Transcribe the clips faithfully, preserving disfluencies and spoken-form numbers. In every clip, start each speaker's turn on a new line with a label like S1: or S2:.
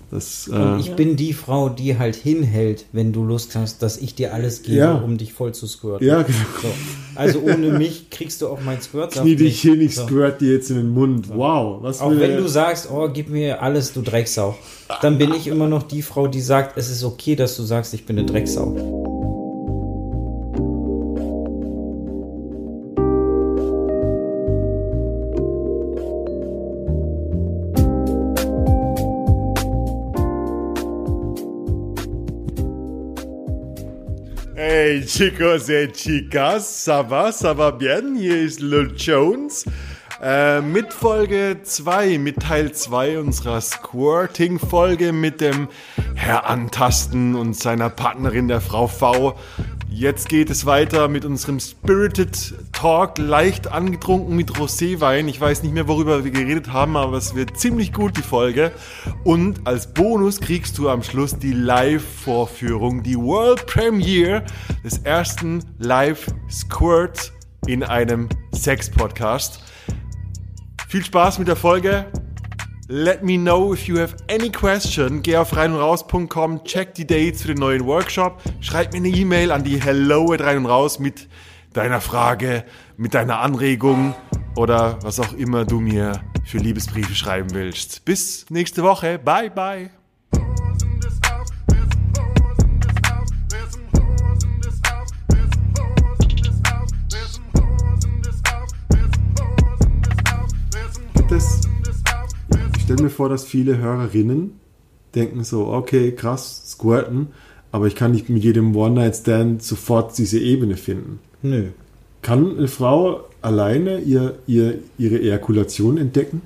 S1: Das,
S2: Und
S1: äh,
S2: ich bin die Frau, die halt hinhält, wenn du Lust hast, dass ich dir alles gebe,
S1: Ja.
S2: um dich voll zu squirten.
S1: ja, genau.
S2: So. Also ohne mich kriegst du auch mein Squirtsaft
S1: Knie dich
S2: nicht.
S1: hin, ich
S2: So.
S1: squirt dir jetzt in den Mund. Wow. Was
S2: Auch
S1: will
S2: wenn
S1: der-
S2: du sagst, oh, gib mir alles, du Drecksau. Dann bin ich immer noch die Frau, die sagt, es ist okay, dass du sagst, ich bin eine Drecksau.
S1: Hey chicos et chicas, ça va, ça va bien? Hier ist Lil Jones äh, mit Folge zwei, mit Teil zwei unserer Squirting-Folge mit dem Herr Antasten und seiner Partnerin, der Frau V. Jetzt geht es weiter mit unserem Spirited Talk, leicht angetrunken mit Roséwein. Ich weiß nicht mehr, worüber wir geredet haben, aber es wird ziemlich gut, die Folge. Und als Bonus kriegst du am Schluss die Live-Vorführung, die World Premiere des ersten Live-Squirt in einem Sex-Podcast. Viel Spaß mit der Folge. Let me know if you have any question. Geh auf rein und raus punkt com, check die Dates für den neuen Workshop. Schreib mir eine E-Mail an die hello at rein und raus mit deiner Frage, mit deiner Anregung oder was auch immer du mir für Liebesbriefe schreiben willst. Bis nächste Woche. Bye, bye. Das Ich stelle mir vor, dass viele Hörerinnen denken so, okay, krass, squirten, aber ich kann nicht mit jedem One-Night-Stand sofort diese Ebene finden.
S2: Nö.
S1: Kann eine Frau alleine ihr, ihr, ihre Ejakulation entdecken?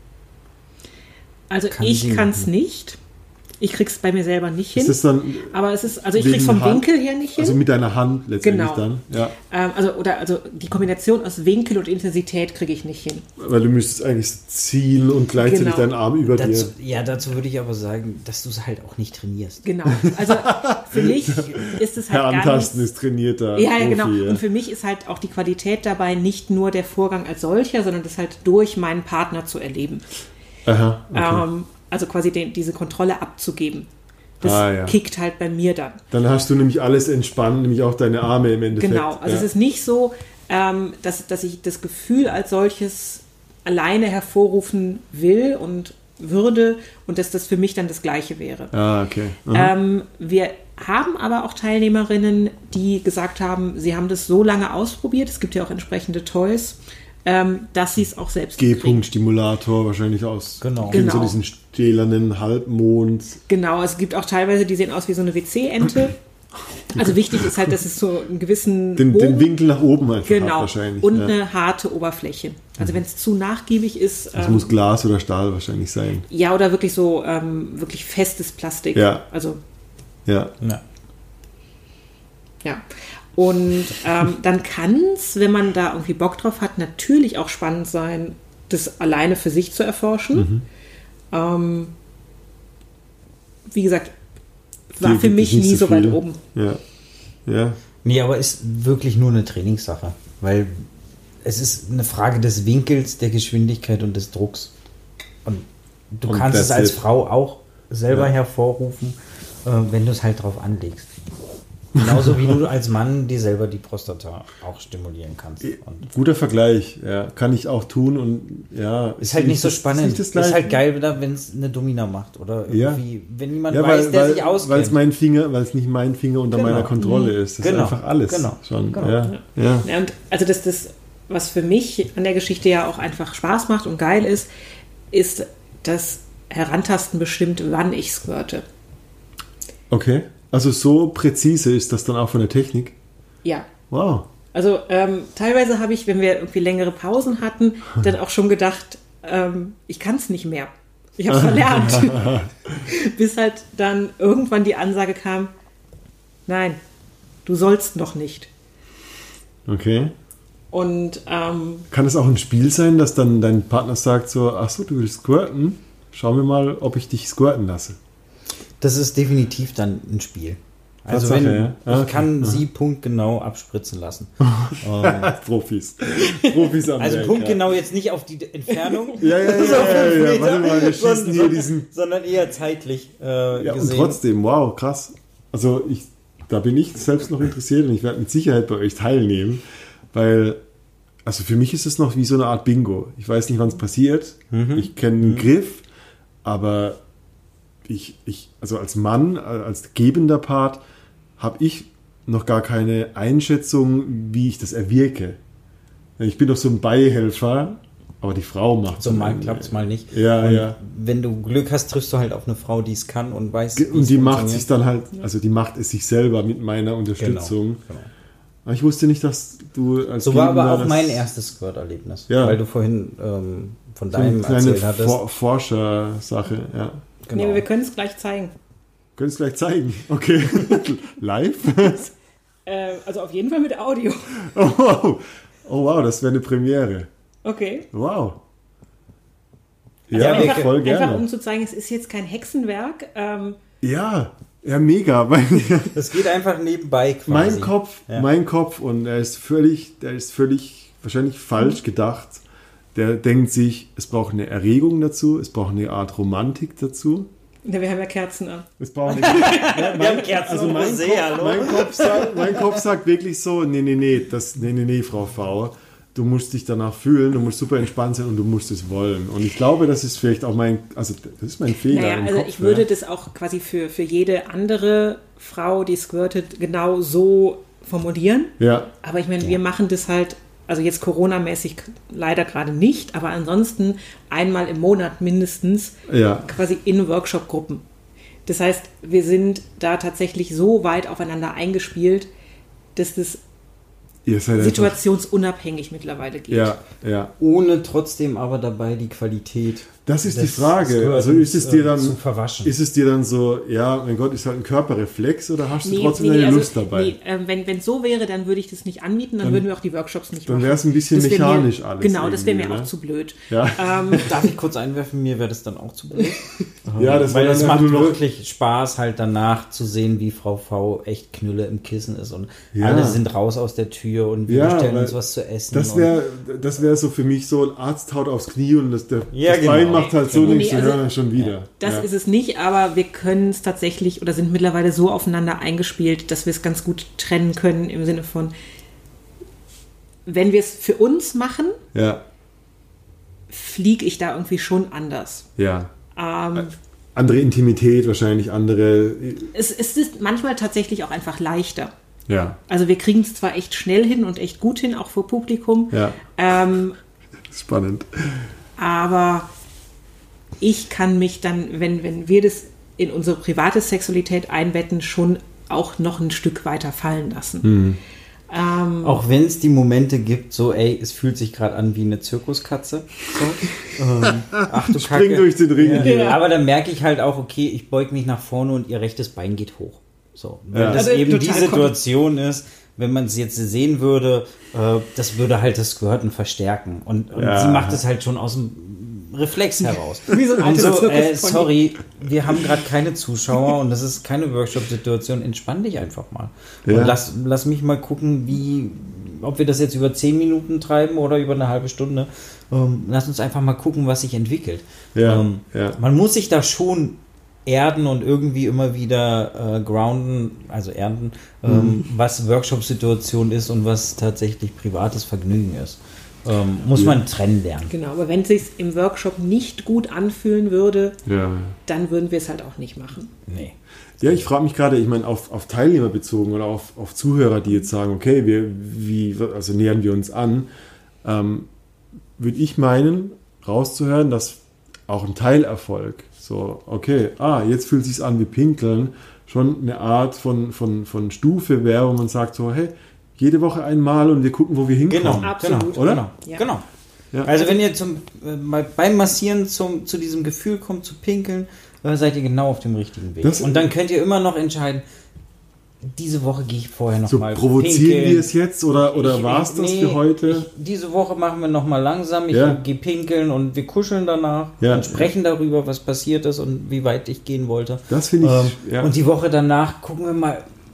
S3: Also
S2: Kann
S3: ich
S2: sie
S3: kann es
S2: nicht.
S3: nicht. Ich krieg's bei mir selber nicht hin.
S1: Ist das dann
S3: aber es ist, also ich
S1: wegen
S3: krieg's vom
S1: Hand?
S3: Winkel her nicht hin.
S1: Also mit deiner Hand letztendlich
S3: Genau.
S1: dann? Ja.
S3: ähm, also, oder, also die Kombination aus Winkel und Intensität kriege ich nicht hin.
S1: Weil du müsstest eigentlich ziehen und gleichzeitig
S3: Genau.
S1: deinen Arm über
S2: Dazu,
S1: dir.
S2: ja, dazu würde ich aber sagen, dass du es halt auch nicht trainierst.
S3: Genau. Also für mich ist es halt
S1: Herr
S3: gar
S1: Antasten
S3: nicht...
S1: ist trainierter
S3: Ja, ja,
S1: Profi,
S3: genau.
S1: ja.
S3: Und für mich ist halt auch die Qualität dabei nicht nur der Vorgang als solcher, sondern das halt durch meinen Partner zu erleben.
S1: Aha, okay.
S3: Ähm, also quasi den, diese Kontrolle abzugeben. Das
S1: Ah, ja.
S3: kickt halt bei mir dann.
S1: Dann hast du nämlich alles entspannt, nämlich auch deine Arme im Endeffekt.
S3: Genau, also
S1: ja.
S3: es ist nicht so, ähm, dass, dass ich das Gefühl als solches alleine hervorrufen will und würde und dass das für mich dann das Gleiche wäre.
S1: Ah, okay. Aha.
S3: Ähm, wir haben aber auch Teilnehmerinnen, die gesagt haben, sie haben das so lange ausprobiert, es gibt ja auch entsprechende Toys, ähm, dass sie es auch selbst kriegen.
S1: G-Punkt-Stimulator wahrscheinlich aus.
S2: Genau.
S1: Genau. So
S3: Genau.
S1: diesen stählernen Halbmond.
S3: Genau, es gibt auch teilweise, die sehen aus wie so eine W C-Ente. Also wichtig ist halt, dass es so einen gewissen
S1: Den, den
S3: Bogen-
S1: Winkel nach oben einfach hat
S3: Genau.
S1: wahrscheinlich.
S3: Und
S1: ja.
S3: eine harte Oberfläche. Also wenn es zu nachgiebig ist,
S1: Das
S3: ähm,
S1: muss Glas oder Stahl wahrscheinlich sein.
S3: ja, oder wirklich so ähm, wirklich festes Plastik.
S1: Ja.
S3: Also,
S1: Ja.
S2: Ja.
S3: ja. Und ähm, dann kann es, wenn man da irgendwie Bock drauf hat, natürlich auch spannend sein, das alleine für sich zu erforschen.
S1: Mhm.
S3: Ähm, wie gesagt, war
S1: Dir
S3: für
S1: gibt es
S3: mich
S1: nicht
S3: nie
S1: so
S3: so weit
S1: viel.
S3: oben.
S1: Ja. Ja.
S2: Nee, aber ist wirklich nur eine Trainingssache, weil es ist eine Frage des Winkels, der Geschwindigkeit und des Drucks. Und du
S1: Und
S2: kannst es
S1: that's
S2: als
S1: it.
S2: Frau auch selber
S1: Ja.
S2: hervorrufen, äh, wenn du es halt drauf anlegst. Genauso wie du als Mann dir selber die Prostata auch stimulieren kannst. Und
S1: Guter Vergleich. Ja. Kann ich auch tun und ja.
S2: ist halt nicht so
S1: das-
S2: spannend.
S1: Ist,
S2: Ist,
S1: nicht das
S2: halt
S1: Gleiche.
S2: geil, wenn es eine Domina macht. Oder
S1: Ja.
S2: irgendwie, wenn jemand
S1: Ja,
S2: weiß,
S1: weil,
S2: der
S1: weil,
S2: sich
S1: weil es
S2: auskennt.
S1: mein Finger, weil es nicht mein Finger unter
S2: Genau.
S1: meiner Kontrolle ist. Das
S2: Genau.
S1: ist einfach alles.
S2: Genau.
S1: Schon.
S2: Genau.
S1: Ja. Ja.
S3: Ja, und also das, das, was für mich an der Geschichte ja auch einfach Spaß macht und geil ist, ist das Herantasten bestimmt, wann ich squirte.
S1: Okay. Also so präzise ist das dann auch von der Technik.
S3: Ja.
S1: Wow.
S3: Also ähm, teilweise habe ich, wenn wir irgendwie längere Pausen hatten, dann auch schon gedacht, ähm, ich kann es nicht mehr. Ich habe es verlernt. Bis halt dann irgendwann die Ansage kam, nein, du sollst noch nicht.
S1: Okay.
S3: Und ähm,
S1: Kann es auch ein Spiel sein, dass dann dein Partner sagt so, ach so, du willst squirten? Schauen wir mal, ob ich dich squirten lasse.
S2: Das ist definitiv dann ein Spiel. Also
S1: Tatsache,
S2: wenn,
S1: ja.
S2: ich
S1: Okay.
S2: kann sie punktgenau abspritzen lassen.
S1: Profis. Profis am
S2: Also
S1: Werk,
S2: punktgenau jetzt nicht auf die Entfernung,
S1: Ja, ja, ja,
S2: so
S1: ja,
S2: fünf
S1: ja, ja.
S2: Meter,
S1: Warte mal, wir schießen
S2: sondern,
S1: hier diesen...
S2: sondern eher zeitlich äh,
S1: Ja, und
S2: gesehen.
S1: trotzdem, wow, krass. Also ich, da bin ich selbst noch interessiert und ich werde mit Sicherheit bei euch teilnehmen, weil, also für mich ist es noch wie so eine Art Bingo. Ich weiß nicht, wann es passiert.
S2: Mhm.
S1: Ich kenne den Griff, aber ich, ich, also als Mann, als gebender Part, habe ich noch gar keine Einschätzung, wie ich das erwirke. Ich bin doch so ein Beihelfer, aber die Frau macht
S2: So
S1: dann
S2: mal
S1: irgendwie.
S2: klappt es mal nicht.
S1: Ja,
S2: und
S1: ja.
S2: wenn du Glück hast, triffst du halt auf eine Frau, die es kann und weiß,
S1: Ge-
S2: wie
S1: Und
S2: es
S1: die macht
S2: funktioniert.
S1: sich dann halt, also die macht es sich selber mit meiner Unterstützung.
S2: Genau, genau.
S1: Aber ich wusste nicht, dass du als
S2: So war
S1: Gebender
S2: aber auch
S1: das-
S2: mein erstes Squirt-Erlebnis,
S1: Ja.
S2: weil du vorhin ähm, von
S1: so eine
S2: deinem
S1: kleine
S2: erzählt hattest.
S1: For Forscher-Sache, ja.
S2: Genau.
S3: Nee, aber wir können es gleich zeigen.
S1: Können es gleich zeigen. Okay. Live?
S3: Äh, also auf jeden Fall mit Audio.
S1: Oh wow. Oh wow, das wäre eine Premiere.
S3: Okay.
S1: Wow.
S2: Ja,
S1: Ja,
S2: wir-
S3: einfach,
S1: voll
S3: einfach
S1: gerne.
S3: um zu zeigen, es ist jetzt kein Hexenwerk. Ähm,
S1: Ja, ja, mega. Weil
S2: Das geht einfach nebenbei quasi.
S1: mein Kopf,
S2: Ja.
S1: mein Kopf, und er ist völlig, der ist völlig wahrscheinlich falsch gedacht. Der denkt sich, es braucht eine Erregung dazu, es braucht eine Art Romantik dazu.
S3: ja, wir haben ja Kerzen an.
S1: Es braucht eine, ja,
S2: Wir haben Kerzen
S1: also
S2: und
S1: mein,
S2: Rosé,
S1: Kopf,
S2: hallo?
S1: mein, Kopf sagt, mein Kopf sagt wirklich so, nee, nee, nee, das, nee, nee, nee, Frau V, du musst dich danach fühlen, du musst super entspannt sein und du musst es wollen. Und ich glaube, das ist vielleicht auch mein, also das ist mein Fehler
S3: Naja,
S1: im
S3: also
S1: Kopf.
S3: ich würde
S1: ja.
S3: das auch quasi für, für jede andere Frau, die squirtet, genau so formulieren.
S1: Ja,
S3: Aber ich meine, wir machen das halt, also jetzt Corona-mäßig leider gerade nicht, aber ansonsten einmal im Monat mindestens
S1: ja,
S3: quasi in Workshop-Gruppen. Das heißt, wir sind da tatsächlich so weit aufeinander eingespielt, dass das
S1: ihr seid einfach,
S3: situationsunabhängig mittlerweile geht.
S1: ja, ja.
S2: Ohne trotzdem aber dabei die Qualität.
S1: Das ist die
S2: des
S1: Frage.
S2: Squirtens,
S1: Also ist es dir
S2: äh,
S1: dann,
S2: zu verwaschen.
S1: ist es dir dann so, ja, mein Gott, ist halt ein Körperreflex oder hast du
S3: Nee,
S1: trotzdem
S3: nee,
S1: deine
S3: also,
S1: Lust dabei?
S3: Nee, ähm, wenn es so wäre, dann würde ich das nicht anbieten, dann,
S1: Dann-
S3: würden wir auch die Workshops nicht
S1: dann
S3: machen.
S1: wäre es ein bisschen
S3: Das wär
S1: mechanisch
S3: mir,
S1: alles
S3: Genau, das wäre mir
S1: irgendwie,
S3: auch
S1: ne?
S3: zu blöd.
S1: Ja.
S3: Ähm,
S2: Darf ich kurz einwerfen, mir wäre das dann auch zu blöd.
S1: Ja, das
S2: Weil
S1: wäre
S2: es
S1: dann
S2: macht
S1: einfach nur noch-
S2: wirklich Spaß, halt danach zu sehen, wie Frau V echt Knülle im Kissen ist und
S1: Ja.
S2: alle sind raus aus der Tür und wir
S1: Ja,
S2: bestellen
S1: weil
S2: uns was zu essen.
S1: Das
S2: und-
S1: wäre das wär so für mich so, ein Arzt haut aufs Knie und das, der,
S2: Ja,
S1: das
S2: genau.
S1: Bein macht halt so,
S2: Genau.
S1: denkst du,
S3: Nee, also-
S1: ja, schon wieder.
S3: Das
S1: ja.
S3: ist es nicht, aber wir können es tatsächlich oder sind mittlerweile so aufeinander eingespielt, dass wir es ganz gut trennen können im Sinne von, wenn wir es für uns machen,
S1: Ja,
S3: fliege ich da irgendwie schon anders.
S1: ja.
S3: Ähm,
S1: Andere Intimität wahrscheinlich, andere,
S3: es, es ist manchmal tatsächlich auch einfach leichter.
S1: ja,
S3: Also wir kriegen es zwar echt schnell hin und echt gut hin, auch vor Publikum,
S1: ja,
S3: ähm,
S1: spannend.
S3: aber ich kann mich dann, wenn, wenn wir das in unsere private Sexualität einbetten, schon auch noch ein Stück weiter fallen lassen.
S1: Mhm.
S3: Ähm,
S2: Auch wenn es die Momente gibt, so, ey, es fühlt sich gerade an wie eine Zirkuskatze. So. ähm, ach du
S1: Spring
S2: Kacke.
S1: durch den Ring.
S2: Ja.
S1: hier.
S2: Aber dann merke ich halt auch, okay, ich beug mich nach vorne und ihr rechtes Bein geht hoch. So, weil
S1: Ja.
S2: das
S3: Also
S2: eben die
S3: total
S2: Situation ist, wenn man es jetzt sehen würde, äh, das würde halt das Squirten verstärken. Und, und
S1: Ja.
S2: sie macht es halt schon aus dem Reflex heraus.
S3: Wie so ein
S2: und
S3: alter
S2: so, äh,
S3: Zirkuspony.
S2: sorry, wir haben gerade keine Zuschauer und das ist keine Workshop-Situation. Entspann dich einfach mal.
S1: Ja.
S2: Und lass, lass mich mal gucken, wie, ob wir das jetzt über zehn Minuten treiben oder über eine halbe Stunde. Ähm, lass uns einfach mal gucken, was sich entwickelt.
S1: Ja,
S2: Ähm,
S1: ja.
S2: Man muss sich da schon erden und irgendwie immer wieder äh, grounden, also erden, ähm,
S1: Mhm.
S2: was Workshop-Situation ist und was tatsächlich privates Vergnügen ist. Ähm, muss
S1: Ja.
S2: man trennen lernen.
S3: genau, aber wenn es sich im Workshop nicht gut anfühlen würde,
S1: Ja.
S3: dann würden wir es halt auch nicht machen.
S2: Nee.
S1: Ja, ich frage mich gerade, ich meine, auf, auf Teilnehmer bezogen oder auf, auf Zuhörer, die jetzt sagen, okay, wir, wie, also nähern wir uns an, ähm, würde ich meinen, rauszuhören, dass auch ein Teilerfolg, so, okay, ah, jetzt fühlt es sich an wie Pinkeln, schon eine Art von, von, von Stufe wäre, wo man sagt so, hey, jede Woche einmal und wir gucken, wo wir hinkommen.
S2: Genau,
S3: Absolut.
S2: genau,
S1: Oder?
S2: Genau.
S3: Ja.
S2: genau.
S1: Ja.
S2: Also wenn ihr zum, äh, mal beim Massieren zum, zu diesem Gefühl kommt, zu pinkeln, äh, seid ihr genau auf dem richtigen Weg.
S1: Das-
S2: und dann könnt ihr immer noch entscheiden, diese Woche gehe ich vorher noch
S1: So
S2: mal
S1: provozieren
S2: pinkeln.
S1: wir es jetzt oder, oder
S2: Ich-
S1: war es
S2: ich-
S1: das
S2: nee,
S1: für heute?
S2: Ich, diese Woche machen wir noch mal langsam. Ich
S1: Ja.
S2: gehe pinkeln und wir kuscheln danach
S1: Ja.
S2: und sprechen darüber, was passiert ist und wie weit ich gehen wollte.
S1: Das finde ich,
S2: Ähm,
S1: ja.
S2: Und die Woche danach gucken wir mal,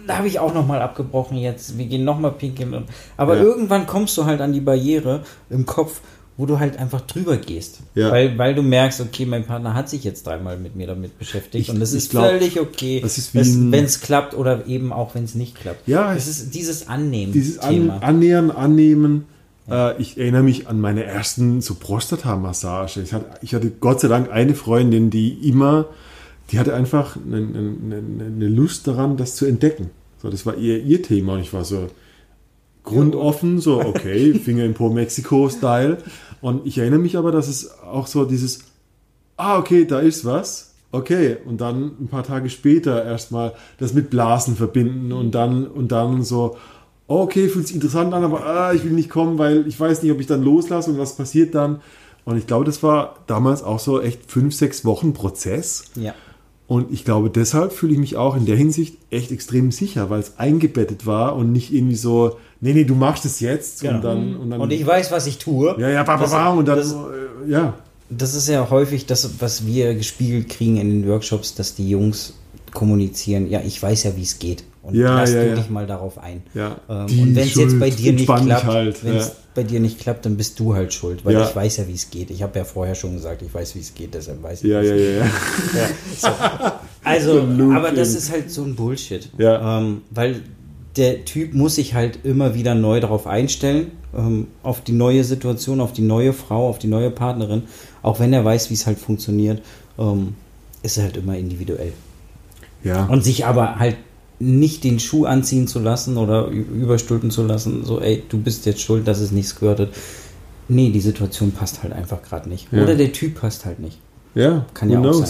S2: da habe ich auch nochmal abgebrochen jetzt, wir gehen nochmal pinkeln. Aber
S1: ja.
S2: irgendwann kommst du halt an die Barriere im Kopf, wo du halt einfach drüber gehst.
S1: Ja.
S2: Weil, weil du merkst, okay, mein Partner hat sich jetzt dreimal mit mir damit beschäftigt
S1: Ich,
S2: und das ist
S1: glaub,
S2: völlig okay, wenn es klappt oder eben auch, wenn es nicht klappt.
S1: Ja,
S2: es ist dieses Annehmen.
S1: Dieses
S2: Thema.
S1: An, Annähern, Annehmen. Ja. Äh, ich erinnere mich an meine ersten so Prostata-Massage. Ich hatte, ich hatte Gott sei Dank eine Freundin, die immer, die hatte einfach eine, eine, eine Lust daran, das zu entdecken. So, das war ihr, ihr Thema und ich war so grundoffen, so okay, Finger in Po Mexiko-Style. Und ich erinnere mich aber, dass es auch so dieses, ah, okay, da ist was, okay, und dann ein paar Tage später erstmal das mit Blasen verbinden und dann, und dann so, okay, fühlt sich interessant an, aber ah, ich will nicht kommen, weil ich weiß nicht, ob ich dann loslasse und was passiert dann. Und ich glaube, das war damals auch so echt fünf, sechs Wochen Prozess.
S2: Ja.
S1: Und ich glaube, deshalb fühle ich mich auch in der Hinsicht echt extrem sicher, weil es eingebettet war und nicht irgendwie so, nee, nee, du machst es jetzt.
S2: Genau.
S1: Und, dann, und, dann,
S2: und ich weiß, was ich tue.
S1: Ja, ja, ba, ba, ba, und dann, das, äh, ja.
S2: Das ist ja häufig das, was wir gespiegelt kriegen in den Workshops, dass die Jungs kommunizieren, ja, ich weiß ja, wie es geht. Und
S1: ja,
S2: lass
S1: ja,
S2: du
S1: ja.
S2: dich mal darauf ein.
S1: Ja.
S2: Ähm, und wenn es jetzt bei dir nicht klappt,
S1: halt.
S2: wenn es
S1: ja.
S2: bei dir nicht klappt, dann bist du halt schuld, weil
S1: ja.
S2: ich weiß ja, wie es geht. Ich habe ja vorher schon gesagt, ich weiß, wie es geht, deshalb weiß ich
S1: ja, ja, ja, ja.
S2: ja. So. Also, aber das ist halt so ein Bullshit.
S1: Ja.
S2: Ähm, weil der Typ muss sich halt immer wieder neu darauf einstellen, ähm, auf die neue Situation, auf die neue Frau, auf die neue Partnerin. Auch wenn er weiß, wie es halt funktioniert, ähm, ist er halt immer individuell.
S1: Ja.
S2: Und sich aber halt nicht den Schuh anziehen zu lassen oder überstülpen zu lassen, so, ey, du bist jetzt schuld, dass es nicht squirtet. Nee, die Situation passt halt einfach gerade nicht.
S1: Ja.
S2: Oder der Typ passt halt nicht.
S1: Ja,
S2: kann ja auch sein.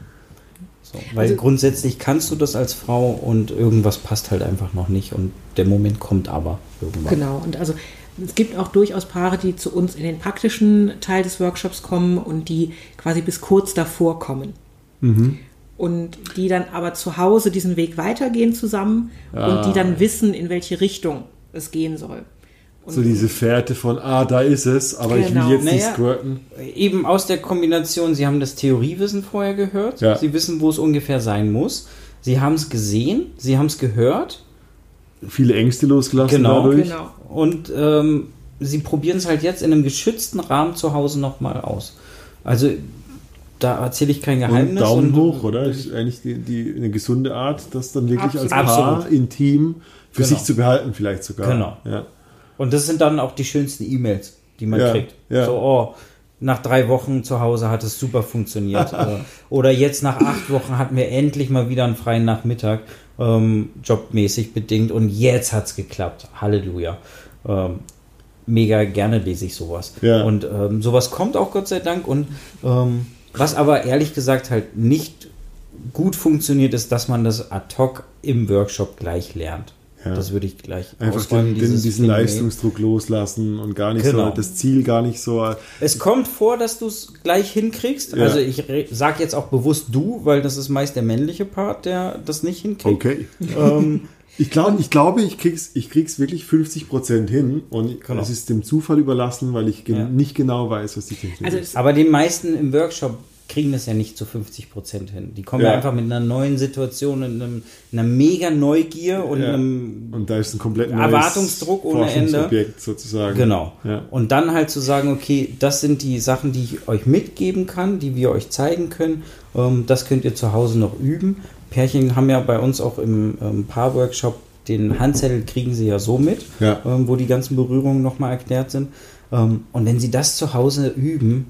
S2: So, weil also, grundsätzlich kannst du das als Frau und irgendwas passt halt einfach noch nicht und der Moment kommt aber irgendwann.
S3: Genau, und also es gibt auch durchaus Paare, die zu uns in den praktischen Teil des Workshops kommen und die quasi bis kurz davor kommen.
S1: Mhm.
S3: Und die dann aber zu Hause diesen Weg weitergehen zusammen ah. und die dann wissen, in welche Richtung es gehen soll. Und
S1: so diese Fährte von, ah, da ist es, aber genau. ich will jetzt naja, nicht squirten.
S2: Eben aus der Kombination, sie haben das Theoriewissen vorher gehört,
S1: ja.
S2: sie wissen, wo es ungefähr sein muss, sie haben es gesehen, sie haben es gehört.
S1: Viele Ängste losgelassen
S2: genau,
S1: dadurch.
S2: Genau. Und ähm, sie probieren es halt jetzt in einem geschützten Rahmen zu Hause nochmal aus. Also da erzähle ich kein Geheimnis.
S1: Und Daumen
S2: und,
S1: hoch, oder? Das ist eigentlich die, die, eine gesunde Art, das dann wirklich
S3: absolut.
S1: als Paar
S2: Absolut.
S1: intim für
S2: genau.
S1: sich zu behalten vielleicht sogar.
S2: Genau.
S1: Ja.
S2: Und das sind dann auch die schönsten E-Mails, die man
S1: ja,
S2: kriegt.
S1: Ja.
S2: So, oh, nach drei Wochen zu Hause hat es super funktioniert. Oder jetzt nach acht Wochen hatten wir endlich mal wieder einen freien Nachmittag, ähm, jobmäßig bedingt. Und jetzt hat es geklappt. Halleluja. Ähm, mega gerne lese ich sowas.
S1: Ja.
S2: Und ähm, sowas kommt auch Gott sei Dank. Und ähm, was aber ehrlich gesagt halt nicht gut funktioniert, ist, dass man das ad hoc im Workshop gleich lernt.
S1: Ja.
S2: Das würde ich gleich
S1: einfach
S2: ausräumen,
S1: den, den, diesen
S2: Phänomen.
S1: Leistungsdruck loslassen und gar nicht
S2: genau.
S1: so, das Ziel gar nicht so.
S2: Es kommt vor, dass du es gleich hinkriegst.
S1: Ja.
S2: Also ich sage jetzt auch bewusst du, weil das ist meist der männliche Part, der das nicht hinkriegt.
S1: Okay.
S2: Ähm,
S1: ich, glaub, ich glaube, ich krieg's, ich krieg's wirklich fünfzig Prozent hin und
S2: genau.
S1: es ist dem Zufall überlassen, weil ich gen-
S2: Ja.
S1: nicht genau weiß, was die Technik
S3: Also
S1: ist.
S2: aber die meisten im Workshop kriegen das ja nicht zu fünfzig Prozent hin. Die kommen ja.
S1: Ja.
S2: einfach mit einer neuen Situation, in einem, in einer mega Neugier und
S1: Ja.
S2: einem
S1: Und da ist ein komplett neues
S2: Erwartungsdruck ohne Ende.
S1: Forschungsobjekt sozusagen.
S2: Genau.
S1: Ja.
S2: Und dann halt zu sagen, okay, das sind die Sachen, die ich euch mitgeben kann, die wir euch zeigen können. Ähm, das könnt ihr zu Hause noch üben. Pärchen haben ja bei uns auch im ähm, Paar-Workshop den Handzettel, kriegen sie ja so mit,
S1: Ja.
S2: ähm, wo die ganzen Berührungen nochmal erklärt sind. Ähm, und wenn sie das zu Hause üben,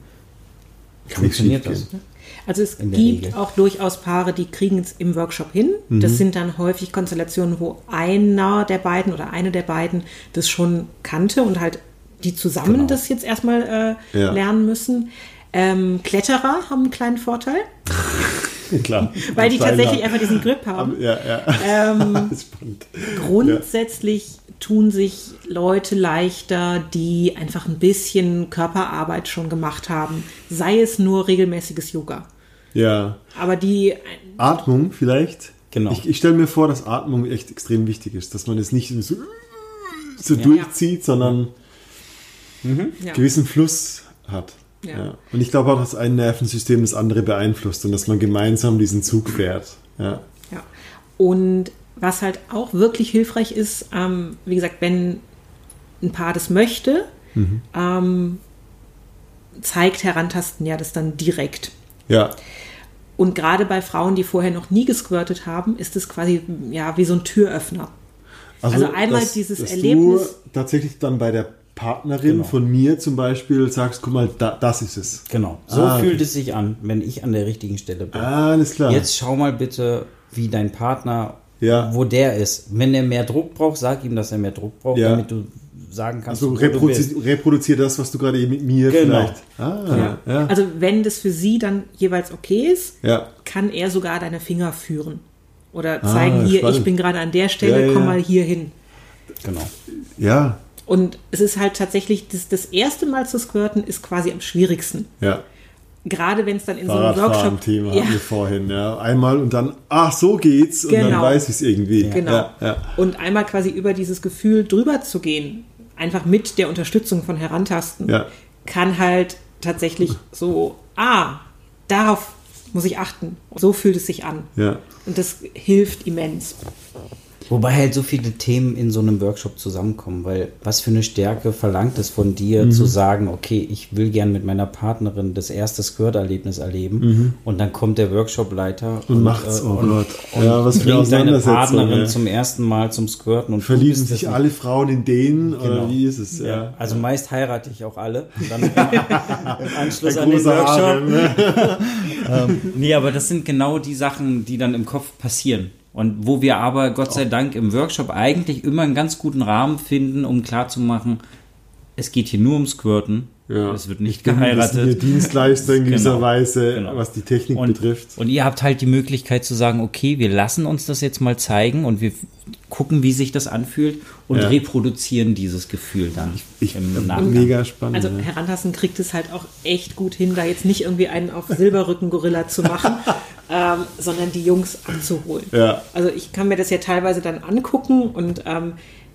S1: Kann nicht
S2: funktioniert das.
S1: schiefgehen.
S3: Also es
S2: In der
S3: gibt
S2: Regel.
S3: auch durchaus Paare, die kriegen es im Workshop hin.
S1: Mhm.
S3: Das sind dann häufig Konstellationen, wo einer der beiden oder eine der beiden das schon kannte und halt die zusammen
S2: Genau.
S3: das jetzt erstmal äh,
S1: Ja.
S3: lernen müssen. Ähm, Kletterer haben einen kleinen Vorteil,
S1: Klar.
S3: weil die
S1: Kleiner.
S3: tatsächlich einfach diesen Grip haben.
S1: Ja, ja.
S3: Ähm,
S1: Spannend.
S3: grundsätzlich tun sich Leute leichter, die einfach ein bisschen Körperarbeit schon gemacht haben. Sei es nur regelmäßiges Yoga.
S1: Ja.
S3: Aber die
S1: Atmung vielleicht.
S2: Genau.
S1: Ich, ich stelle mir vor, dass Atmung echt extrem wichtig ist, dass man es nicht so, so
S2: Ja.
S1: durchzieht, sondern einen
S3: ja.
S1: gewissen Fluss hat.
S3: Ja.
S1: Ja. Und ich glaube auch, dass ein Nervensystem das andere beeinflusst und dass man gemeinsam diesen Zug fährt. Ja.
S3: Ja. Und was halt auch wirklich hilfreich ist, ähm, wie gesagt, wenn ein Paar das möchte, mhm. ähm, zeigt Herantasten ja das dann direkt.
S1: Ja.
S3: Und gerade bei Frauen, die vorher noch nie gesquirtet haben, ist es quasi ja wie so ein Türöffner. Also, also einmal
S1: dass,
S3: dieses
S1: dass
S3: Erlebnis.
S1: Du tatsächlich dann bei der Partnerin
S2: Genau.
S1: von mir zum Beispiel sagst, guck mal, da, das ist es.
S2: Genau. So
S1: ah,
S2: fühlt
S1: okay.
S2: es sich an, wenn ich an der richtigen Stelle bin.
S1: Ah, alles klar.
S2: Jetzt schau mal bitte, wie dein Partner,
S1: ja.
S2: wo der ist. Wenn er mehr Druck braucht, sag ihm, dass er mehr Druck braucht,
S1: ja.
S2: damit du sagen kannst,
S1: also
S2: wo du
S1: reproduzier,
S2: bist.
S1: reproduzier das, was du gerade eben mit mir
S2: Genau.
S1: vielleicht. Ah,
S3: Ja.
S1: ja.
S3: Also wenn das für sie dann jeweils okay ist,
S1: ja.
S3: kann er sogar deine Finger führen. Oder zeigen,
S1: Ah,
S3: hier,
S1: spannend.
S3: ich bin gerade an der Stelle,
S1: Ja, ja,
S3: komm
S1: ja.
S3: mal hier hin.
S2: Genau.
S1: Ja,
S3: Und es ist halt tatsächlich, das, das erste Mal zu squirten ist quasi am schwierigsten.
S1: ja.
S3: Gerade wenn es dann in so einem Workshop...
S1: Fahrradfahren-Thema
S3: Ja,
S1: hatten wir vorhin, ja. Einmal und dann, ach, so geht's und dann
S3: Genau.
S1: weiß ich es irgendwie.
S3: genau.
S1: Ja, ja.
S3: Und einmal quasi über dieses Gefühl drüber zu gehen, einfach mit der Unterstützung von Herantasten,
S1: Ja.
S3: kann halt tatsächlich so, ah, darauf muss ich achten. So fühlt es sich an.
S1: Ja.
S3: Und das hilft immens.
S2: Wobei halt so viele Themen in so einem Workshop zusammenkommen, weil was für eine Stärke verlangt es von dir, mhm. zu sagen, okay, ich will gern mit meiner Partnerin das erste Squirt-Erlebnis erleben mhm. und dann kommt der Workshop-Leiter
S1: und,
S2: und
S1: macht's,
S2: äh,
S1: oh
S2: und,
S1: Gott.
S2: und
S1: Ja, was für eine
S2: bringt seine
S1: Auseinandersetzung,
S2: Partnerin
S1: ja.
S2: zum ersten Mal zum Squirten und
S1: Verlieben
S2: du bist
S1: sich
S2: das
S1: alle Frauen in den,
S2: Genau.
S1: oder wie ist es? Ja.
S2: Ja, also meist heirate ich auch alle. Und dann im Anschluss
S1: Ein
S2: an den
S1: großer
S2: Workshop.
S1: Harem, ne?
S2: ähm, nee, aber das sind genau die Sachen, die dann im Kopf passieren. Und wo wir aber, Gott sei Dank, im Workshop eigentlich immer einen ganz guten Rahmen finden, um klarzumachen, es geht hier nur um Squirten.
S1: Ja.
S2: Es wird nicht
S1: Ich bin
S2: geheiratet.
S1: ein bisschen Dienstleister in gewisser
S2: Genau.
S1: Weise,
S2: Genau.
S1: was die Technik
S2: Und,
S1: betrifft.
S2: und ihr habt halt die Möglichkeit zu sagen, okay, wir lassen uns das jetzt mal zeigen und wir gucken, wie sich das anfühlt und
S1: Ja.
S2: reproduzieren dieses Gefühl dann
S1: Ich,
S2: im Nachgang.
S1: mega spannend.
S3: Also
S1: ja.
S3: Herantasten kriegt es halt auch echt gut hin, da jetzt nicht irgendwie einen auf Silberrücken-Gorilla zu machen, ähm, sondern die Jungs abzuholen.
S1: Ja.
S3: Also ich kann mir das ja teilweise dann angucken und ähm,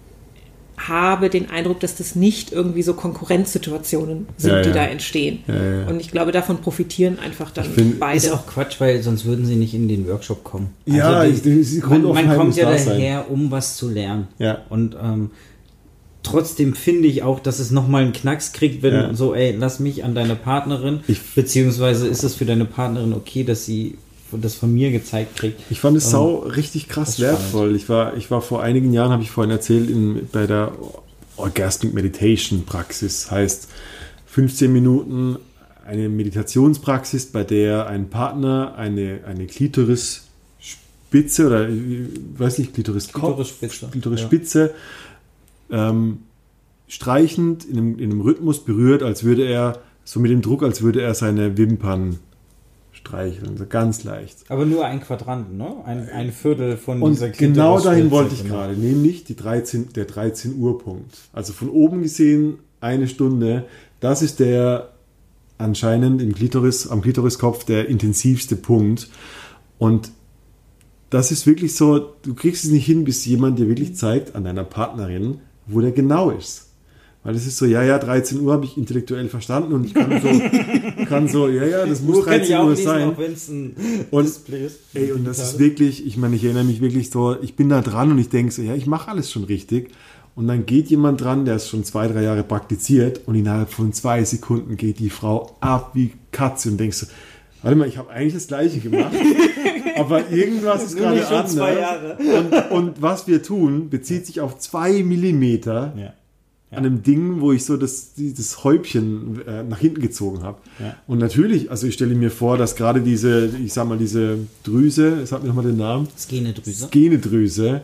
S3: habe den Eindruck, dass das nicht irgendwie so Konkurrenzsituationen sind,
S1: Ja,
S3: die
S1: ja.
S3: da entstehen.
S1: Ja, ja.
S3: Und ich glaube, davon profitieren einfach dann
S1: find-
S3: beide.
S2: Ist auch Quatsch, weil sonst würden sie nicht in den Workshop kommen.
S1: Ja,
S2: Also
S1: ich- die- die
S2: man,
S1: Grundoffenheit
S2: man kommt
S1: muss
S2: ja
S1: da sein.
S2: daher, um was zu lernen.
S1: Ja.
S2: Und ähm, trotzdem finde ich auch, dass es nochmal einen Knacks kriegt, wenn
S1: Ja.
S2: so, ey, lass mich an deine Partnerin,
S1: Ich-
S2: beziehungsweise ist es für deine Partnerin okay, dass sie das von mir gezeigt kriegt.
S1: Ich fand es
S2: Ähm,
S1: sau richtig krass
S2: das ist
S1: wertvoll. Ich war, ich war vor einigen Jahren, habe ich vorhin erzählt, in, bei der Orgasmic Meditation Praxis. Heißt fünfzehn Minuten eine Meditationspraxis, bei der ein Partner eine, eine Klitorisspitze oder ich weiß nicht, Klitoriskopf,
S2: Klitorisspitze,
S1: Klitorisspitze ähm, streichend in einem, in einem Rhythmus berührt, als würde er, so mit dem Druck, als würde er seine Wimpern streicheln, so ganz leicht.
S2: Aber nur ein Quadrant, ne? Ein, ein Viertel von
S1: Und
S2: dieser
S1: genau
S2: Klitorisspitze,
S1: dahin wollte ich
S2: genau.
S1: gerade, nämlich die dreizehn, der dreizehn Uhr Punkt. Also von oben gesehen eine Stunde, das ist der anscheinend im Klitoris, am Klitoriskopf der intensivste Punkt. Und das ist wirklich so, du kriegst es nicht hin, bis jemand dir wirklich zeigt an deiner Partnerin, wo der genau ist. Weil es ist so, ja, ja, dreizehn Uhr habe ich intellektuell verstanden und ich kann so, kann so, ja, ja, das muss
S2: Nur kann ich
S1: dreizehn
S2: auch
S1: Uhr
S2: lesen,
S1: sein.
S2: auch wenn es ein
S1: Und,
S2: Display ist.
S1: ey, und das ist wirklich, ich meine, ich erinnere mich wirklich so, ich bin da dran und ich denke so, ja, ich mache alles schon richtig. Und dann geht jemand dran, der es schon zwei, drei Jahre praktiziert und innerhalb von zwei Sekunden geht die Frau ab wie Katze und denkst so, warte mal, ich habe eigentlich das Gleiche gemacht, aber irgendwas ist
S2: Nur
S1: gerade
S2: nicht schon
S1: anders.
S2: zwei Jahre.
S1: Und, und was wir tun, bezieht sich auf zwei Millimeter
S2: Ja.
S1: an einem Ding, wo ich so das, das Häubchen äh, nach hinten gezogen habe.
S2: Ja.
S1: Und natürlich, also ich stelle mir vor, dass gerade diese, ich sag mal, diese Drüse, sag mir nochmal den Namen,
S2: Skenedrüse.
S1: Skenedrüse,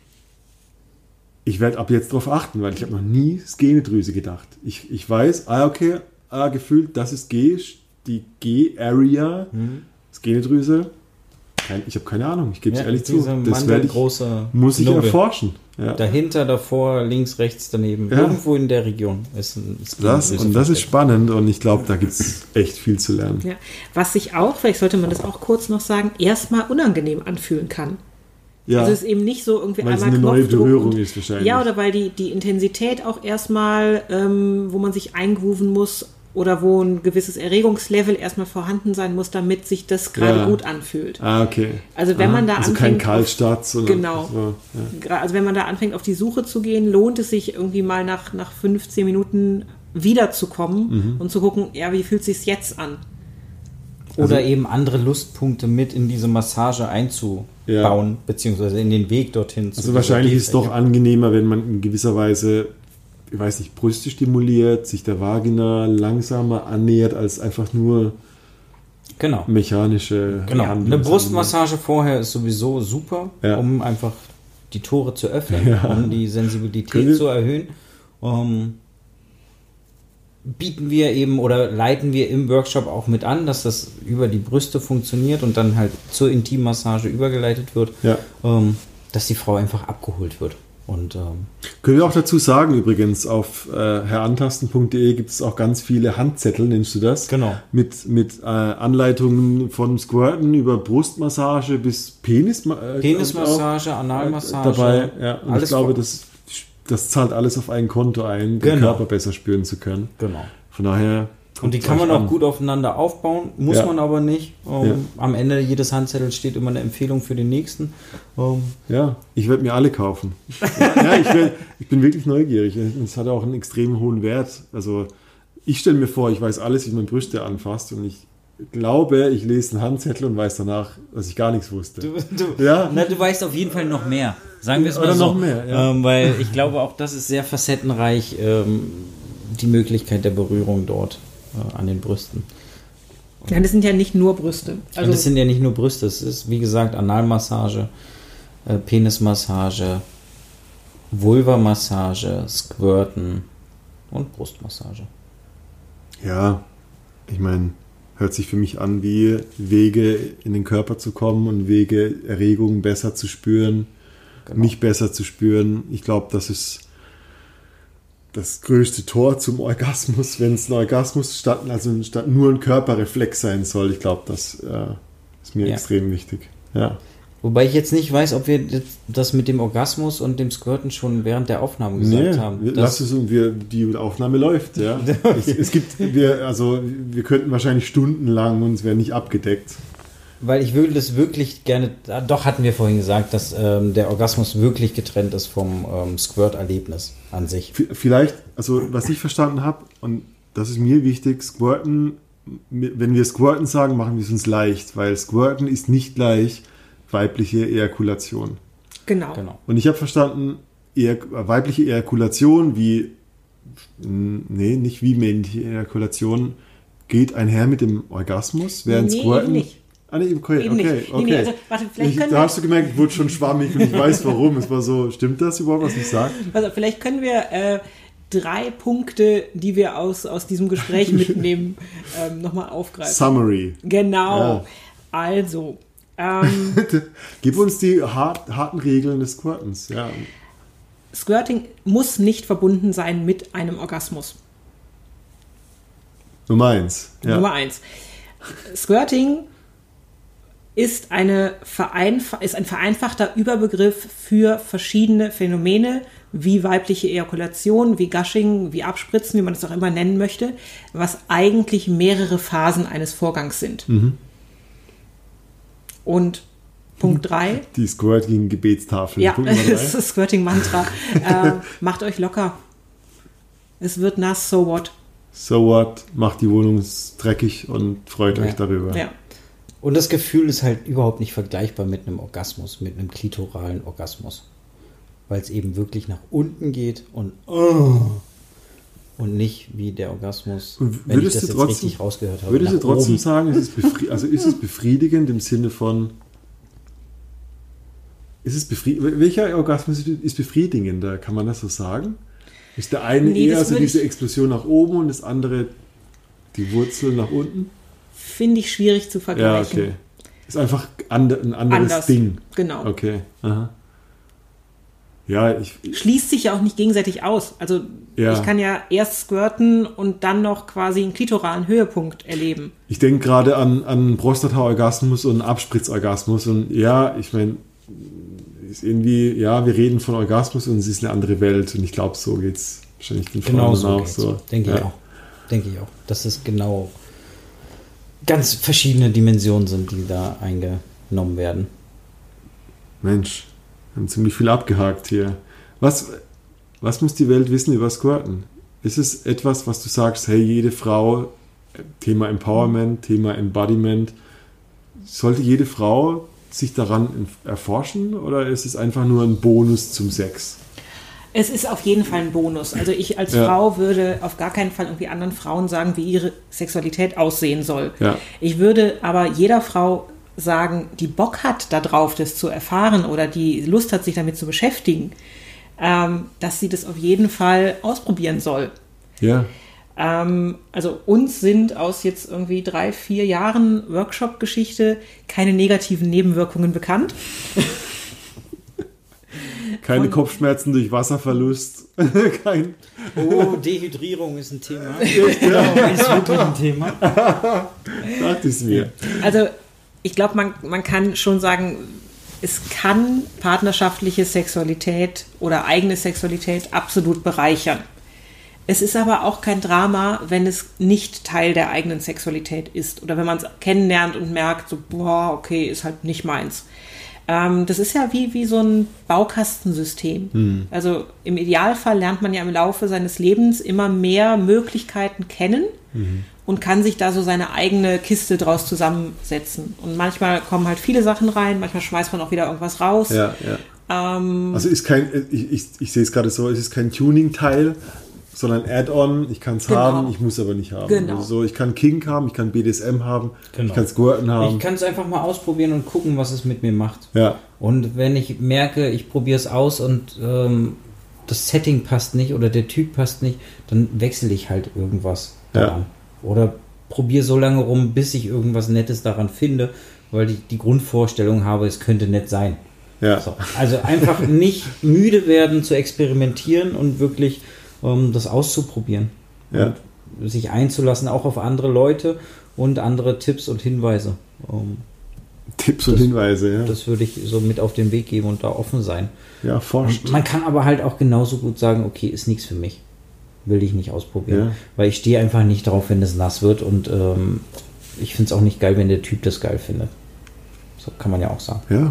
S1: ich werde ab jetzt darauf achten, weil ich habe noch nie Skenedrüse gedacht. Ich, ich weiß, ah okay, ah, gefühlt, das ist G, die G-Area,
S2: Mhm.
S1: Skenedrüse. Kein, ich habe keine Ahnung, ich gebe es
S2: Ja,
S1: ehrlich zu.
S2: diese
S1: Das werde ich,
S2: mandelgroße
S1: muss ich
S2: Nobel.
S1: erforschen. Ja.
S2: Dahinter, davor, links, rechts, daneben.
S1: Ja.
S2: Irgendwo in der Region ist ein
S1: Das,
S2: Skenedrüse
S1: und das ist
S2: versteckt.
S1: spannend und ich glaube, da gibt es echt viel zu lernen.
S3: Ja. Was sich auch, vielleicht sollte man das auch kurz noch sagen, erstmal unangenehm anfühlen kann.
S1: Ja,
S3: Also es ist eben nicht so irgendwie
S1: weil es
S3: einmal
S1: eine neue
S3: Knopfdruck
S1: Berührung
S3: und,
S1: ist wahrscheinlich.
S3: Ja, oder weil die, die Intensität auch erstmal, ähm, wo man sich eingrooven muss, oder wo ein gewisses Erregungslevel erstmal vorhanden sein muss, damit sich das gerade
S1: Ja.
S3: gut anfühlt.
S1: Ah, okay.
S3: Also wenn
S1: Aha.
S3: man da
S1: also
S3: anfängt...
S1: kein Kaltstart, sondern
S3: Genau.
S1: so, ja.
S3: Gra- Also wenn man da anfängt, auf die Suche zu gehen, lohnt es sich irgendwie mal nach, nach fünfzehn Minuten wiederzukommen
S1: Mhm.
S3: und zu gucken, ja, wie fühlt es sich jetzt an?
S2: Oder
S1: Also-
S2: eben andere Lustpunkte mit in diese Massage einzubauen, beziehungsweise in den Weg dorthin zu
S1: Also wahrscheinlich ist es doch
S2: Gehfläche.
S1: angenehmer, wenn man in gewisser Weise, ich weiß nicht, Brüste stimuliert, sich der Vagina langsamer annähert, als einfach nur
S2: Genau.
S1: mechanische
S2: Genau.
S1: Handlungen.
S2: Eine Brustmassage vorher ist sowieso super,
S1: Ja.
S2: um einfach die Tore zu öffnen,
S1: Ja.
S2: um die Sensibilität
S1: Können-
S2: zu erhöhen. Ähm, bieten wir eben oder leiten wir im Workshop auch mit an, dass das über die Brüste funktioniert und dann halt zur Intimmassage übergeleitet wird,
S1: Ja.
S2: ähm, dass die Frau einfach abgeholt wird. Und ähm,
S1: Können wir auch dazu sagen, übrigens, auf äh, herantasten punkt de gibt es auch ganz viele Handzettel, nennst du das?
S2: Genau.
S1: Mit, mit äh, Anleitungen von Squirten über Brustmassage bis Penis, äh,
S2: Penismassage,
S1: auch,
S2: Analmassage,
S1: äh, dabei. Ja. Und
S2: alles
S1: ich glaube,
S2: vor-
S1: das, das zahlt alles auf ein Konto ein, den
S2: Genau.
S1: Körper besser spüren zu können.
S2: Genau.
S1: Von daher.
S2: Und die
S1: guckt
S2: kann man
S1: euch
S2: auch
S1: an.
S2: gut aufeinander aufbauen, muss
S1: Ja.
S2: man aber nicht. Ähm,
S1: Ja.
S2: Am Ende jedes Handzettels steht immer eine Empfehlung für den nächsten. Ähm,
S1: Ja, ich werde mir alle kaufen. ja, ich, werd, ich bin wirklich neugierig. Es hat auch einen extrem hohen Wert. Also ich stelle mir vor, ich weiß alles, wie man Brüste anfasst und ich glaube, ich lese einen Handzettel und weiß danach, dass ich gar nichts wusste.
S2: Du, du,
S1: Ja.
S2: na, du weißt auf jeden Fall noch mehr. Sagen wir es mal
S1: Oder
S2: so.
S1: noch mehr, ja.
S2: ähm, weil ich glaube, auch das ist sehr facettenreich, ähm, die Möglichkeit der Berührung dort äh, an den Brüsten.
S3: Ja, das sind ja nicht nur Brüste.
S2: Und
S3: Also
S2: das sind ja nicht nur Brüste, es ist, wie gesagt, Analmassage, äh, Penismassage, Vulvamassage, Squirten und Brustmassage.
S1: Ja, ich meine, hört sich für mich an, wie Wege in den Körper zu kommen und Wege, Erregungen besser zu spüren,
S2: Genau.
S1: mich besser zu spüren. Ich glaube, das ist das größte Tor zum Orgasmus, wenn es ein Orgasmus statt, also statt nur ein Körperreflex sein soll. Ich glaube, das äh, ist mir
S2: Ja.
S1: extrem wichtig. Ja.
S2: Wobei ich jetzt nicht weiß, ob wir das mit dem Orgasmus und dem Squirten schon während der Aufnahme gesagt
S1: Nee,
S2: haben.
S1: wir,
S2: Das-
S1: lass es und wir, die Aufnahme läuft, ja. es, es gibt, wir, also wir könnten wahrscheinlich stundenlang und es wäre nicht abgedeckt.
S2: Weil ich würde das wirklich gerne, ah, doch hatten wir vorhin gesagt, dass ähm, der Orgasmus wirklich getrennt ist vom ähm, Squirt-Erlebnis an sich.
S1: V- Vielleicht, also was ich verstanden habe, und das ist mir wichtig, Squirten, wenn wir Squirten sagen, machen wir es uns leicht, weil Squirten ist nicht gleich weibliche Ejakulation.
S3: genau.
S2: Genau.
S1: Und ich habe verstanden, eher, weibliche Ejakulation wie, nee, nicht wie männliche Ejakulation, geht einher mit dem Orgasmus, während
S3: Nee,
S1: Squirten...
S3: eben nicht.
S1: Ah, nee, okay,
S3: Eben
S1: okay,
S3: nicht. Nee,
S1: okay.
S3: nee, also, warte, vielleicht
S1: ich,
S3: können
S1: da
S3: wir-
S1: hast du gemerkt, ich wurde schon schwammig und ich weiß warum. Es war so, stimmt das überhaupt, was ich sage?
S3: Also vielleicht können wir äh, drei Punkte, die wir aus, aus diesem Gespräch mitnehmen, ähm, nochmal aufgreifen.
S1: Summary.
S3: Genau.
S1: Ja.
S3: Also, ähm,
S1: Gib uns die hart, harten Regeln des Squirtens. Ja.
S3: Squirting muss nicht verbunden sein mit einem Orgasmus.
S1: Nummer eins. Ja.
S3: Nummer eins. Squirting ist, eine vereinf- ist ein vereinfachter Überbegriff für verschiedene Phänomene, wie weibliche Ejakulation, wie Gushing, wie Abspritzen, wie man es auch immer nennen möchte, was eigentlich mehrere Phasen eines Vorgangs sind. Und Punkt drei,
S1: Die Squirting Gebetstafel.
S3: ja,
S1: Punkt Nummer
S3: das
S1: drei.
S3: ist das Squirting-Mantra. äh, macht euch locker. Es wird nass, so what?
S1: So what? Macht die Wohnung dreckig und freut
S2: Ja.
S1: euch darüber.
S3: Ja.
S2: Und das Gefühl ist halt überhaupt nicht vergleichbar mit einem Orgasmus, mit einem klitoralen Orgasmus. Weil es eben wirklich nach unten geht und oh, und nicht wie der Orgasmus,
S1: Und
S2: wenn ich
S1: würdest
S2: das
S1: du
S2: jetzt
S1: trotzdem-
S2: richtig rausgehört habe.
S1: Würdest du
S2: nach
S1: trotzdem
S2: oben.
S1: sagen, ist es befri- also ist es befriedigend im Sinne von. Ist es befri- welcher Orgasmus ist befriedigender? Kann man das so sagen? Ist der eine
S3: Nee,
S1: eher
S3: das
S1: so
S3: würde
S1: diese
S3: ich-
S1: Explosion nach oben und das andere die Wurzel nach unten?
S3: Finde ich schwierig zu
S1: Ja,
S3: vergleichen.
S1: okay. Ist einfach and- ein anderes
S3: Anders.
S1: Ding.
S3: Genau.
S1: Okay. Aha. Ja, ich,
S3: Schließt sich ja auch nicht gegenseitig aus. Also
S1: Ja.
S3: ich kann ja erst squirten und dann noch quasi einen klitoralen Höhepunkt erleben.
S1: ich denke gerade an, an Prostata-Orgasmus und Abspritzorgasmus und ja, ich meine, ist irgendwie, ja, wir reden von Orgasmus und es ist eine andere Welt und ich glaube, so geht es wahrscheinlich den
S2: Genau
S1: Frauen
S2: so
S1: auch
S2: geht's.
S1: so.
S2: Denke
S1: ja.
S2: ich auch. denke ich auch. Dass es genau ganz verschiedene Dimensionen sind, die da eingenommen werden.
S1: Mensch, wir haben ziemlich viel abgehakt hier. Was, was muss die Welt wissen über Squirten? Ist es etwas, was du sagst, hey, jede Frau, Thema Empowerment, Thema Embodiment, sollte jede Frau sich daran erforschen oder ist es einfach nur ein Bonus zum Sex?
S3: Es ist auf jeden Fall ein Bonus. Also ich als
S1: Ja.
S3: Frau würde auf gar keinen Fall irgendwie anderen Frauen sagen, wie ihre Sexualität aussehen soll.
S1: Ja.
S3: Ich würde aber jeder Frau sagen, die Bock hat darauf, das zu erfahren oder die Lust hat, sich damit zu beschäftigen, ähm, dass sie das auf jeden Fall ausprobieren soll.
S1: Ja.
S3: Ähm, also uns sind aus jetzt irgendwie drei, vier Jahren Workshop-Geschichte keine negativen Nebenwirkungen bekannt.
S1: Keine
S3: Und-
S1: Kopfschmerzen durch Wasserverlust. Kein
S2: Oh, Dehydrierung ist ein Thema. Genau, ist wirklich ein Thema.
S1: dachte ich mir.
S3: Also ich glaube, man, man kann schon sagen, es kann partnerschaftliche Sexualität oder eigene Sexualität absolut bereichern. Es ist aber auch kein Drama, wenn es nicht Teil der eigenen Sexualität ist oder wenn man es kennenlernt und merkt, so, boah, okay, ist halt nicht meins. Ähm, das ist ja wie, wie so ein Baukastensystem.
S1: Hm.
S3: Also im Idealfall lernt man ja im Laufe seines Lebens immer mehr Möglichkeiten kennen
S1: Mhm.
S3: und kann sich da so seine eigene Kiste draus zusammensetzen. Und manchmal kommen halt viele Sachen rein, manchmal schmeißt man auch wieder irgendwas raus.
S1: Ja, ja.
S3: Ähm,
S1: Also ist kein, ich, ich, ich sehe es gerade so, es ist kein Tuning-Teil, sondern Add-on. Ich kann es
S3: Genau.
S1: haben, ich muss aber nicht haben.
S3: Genau.
S1: Also so, ich kann Kink haben, ich kann B D S M haben,
S2: Genau.
S1: ich kann Squirten haben.
S2: Ich kann es einfach mal ausprobieren und gucken, was es mit mir macht.
S1: Ja,
S2: Und wenn ich merke, ich probiere es aus und ähm, das Setting passt nicht oder der Typ passt nicht, dann wechsle ich halt irgendwas daran. Oder probiere so lange rum, bis ich irgendwas Nettes daran finde, weil ich die Grundvorstellung habe, es könnte nett sein.
S1: ja.
S2: So. Also einfach nicht müde werden zu experimentieren und wirklich ähm, das auszuprobieren.
S1: Ja.
S2: Und sich einzulassen, auch auf andere Leute und andere Tipps und Hinweise. Ähm,
S1: Tipps und
S2: Das-
S1: Hinweise, ja.
S2: das würde ich so mit auf den Weg geben und da offen sein.
S1: ja, forscht.
S2: Und man kann aber halt auch genauso gut sagen, okay, ist nichts für mich. Will ich nicht ausprobieren.
S1: Ja.
S2: Weil ich stehe einfach nicht drauf, wenn es nass wird und ähm, ich finde es auch nicht geil, wenn der Typ das geil findet. So kann man ja auch sagen.
S1: Ja.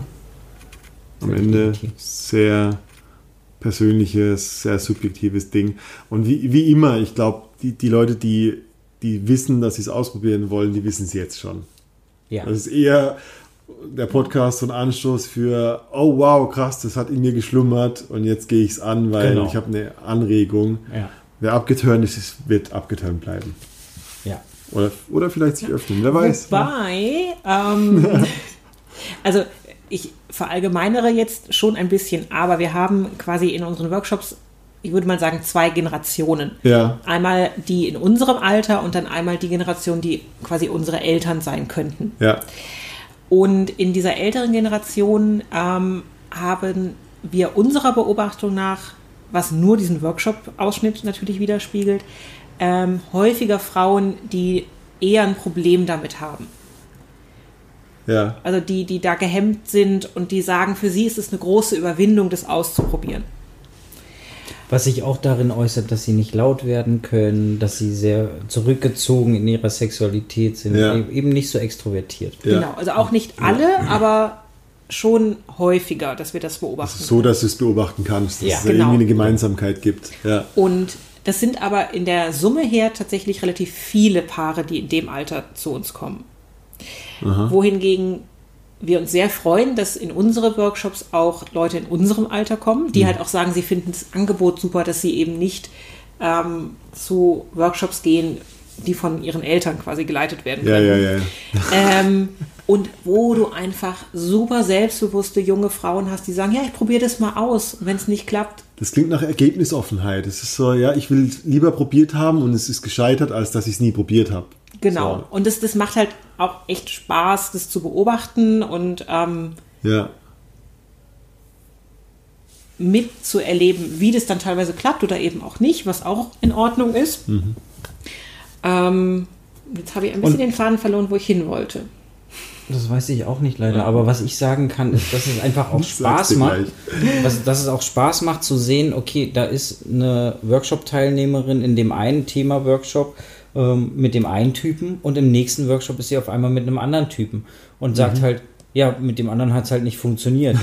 S1: Am
S2: Völlig
S1: Ende
S2: legitim.
S1: sehr persönliches, sehr subjektives Ding. Und wie, wie immer, ich glaube, die, die Leute, die, die wissen, dass sie es ausprobieren wollen, die wissen es jetzt schon.
S2: Ja.
S1: Das ist eher der Podcast so ein Anstoß für, oh wow, krass, das hat in mir geschlummert und jetzt gehe ich es an, weil
S2: Genau.
S1: ich habe eine Anregung.
S2: Ja.
S1: Wer abgeturnt ist, ist, wird abgeturnt bleiben.
S2: Ja.
S1: Oder, oder vielleicht sich öffnen, wer weiß.
S3: Wobei, ähm, also ich verallgemeinere jetzt schon ein bisschen, aber wir haben quasi in unseren Workshops, ich würde mal sagen, zwei Generationen.
S1: Ja,
S3: Einmal die in unserem Alter und dann einmal die Generation, die quasi unsere Eltern sein könnten.
S1: ja,
S3: Und in dieser älteren Generation ähm, haben wir unserer Beobachtung nach, was nur diesen Workshop-Ausschnitt natürlich widerspiegelt, ähm, häufiger Frauen, die eher ein Problem damit haben.
S1: ja.
S3: Also die, die da gehemmt sind und die sagen, für sie ist es eine große Überwindung, das auszuprobieren.
S2: Was sich auch darin äußert, dass sie nicht laut werden können, dass sie sehr zurückgezogen in ihrer Sexualität sind,
S1: Ja.
S2: eben nicht so extrovertiert.
S1: Ja.
S3: Genau, also auch nicht alle, aber schon häufiger, dass wir das beobachten.
S1: So, dass du es beobachten kannst, dass
S2: Ja,
S1: es da
S3: genau.
S1: irgendwie eine Gemeinsamkeit gibt. Ja,
S3: Und das sind aber in der Summe her tatsächlich relativ viele Paare, die in dem Alter zu uns kommen. Wohingegen wir uns sehr freuen, dass in unsere Workshops auch Leute in unserem Alter kommen, die halt auch sagen, sie finden das Angebot super, dass sie eben nicht ähm, zu Workshops gehen, die von ihren Eltern quasi geleitet werden
S1: ja,
S3: können.
S1: ja, ja.
S3: Ähm, und wo du einfach super selbstbewusste junge Frauen hast, die sagen, ja, ich probiere das mal aus. Und wenn es nicht klappt,
S1: Das klingt nach Ergebnisoffenheit. Es ist so, ja, ich will lieber probiert haben und es ist gescheitert, als dass ich es nie probiert habe.
S3: genau.
S1: So.
S3: Und das, das macht halt auch echt Spaß, das zu beobachten und ähm,
S1: Ja,
S3: mitzuerleben, wie das dann teilweise klappt oder eben auch nicht, was auch in Ordnung ist.
S1: Mhm.
S3: Ähm, jetzt habe ich ein bisschen
S2: Und-
S3: den Faden verloren, wo ich hin wollte.
S2: Das weiß ich auch nicht leider, aber was ich sagen kann, ist, dass es einfach auch
S1: Ich sag's
S2: Spaß
S1: dir
S2: macht.
S1: gleich.
S2: Was, dass es auch Spaß macht zu sehen, okay, da ist eine Workshop-Teilnehmerin in dem einen Thema-Workshop ähm, mit dem einen Typen und im nächsten Workshop ist sie auf einmal mit einem anderen Typen und sagt mhm. halt, ja, mit dem anderen hat es halt nicht funktioniert.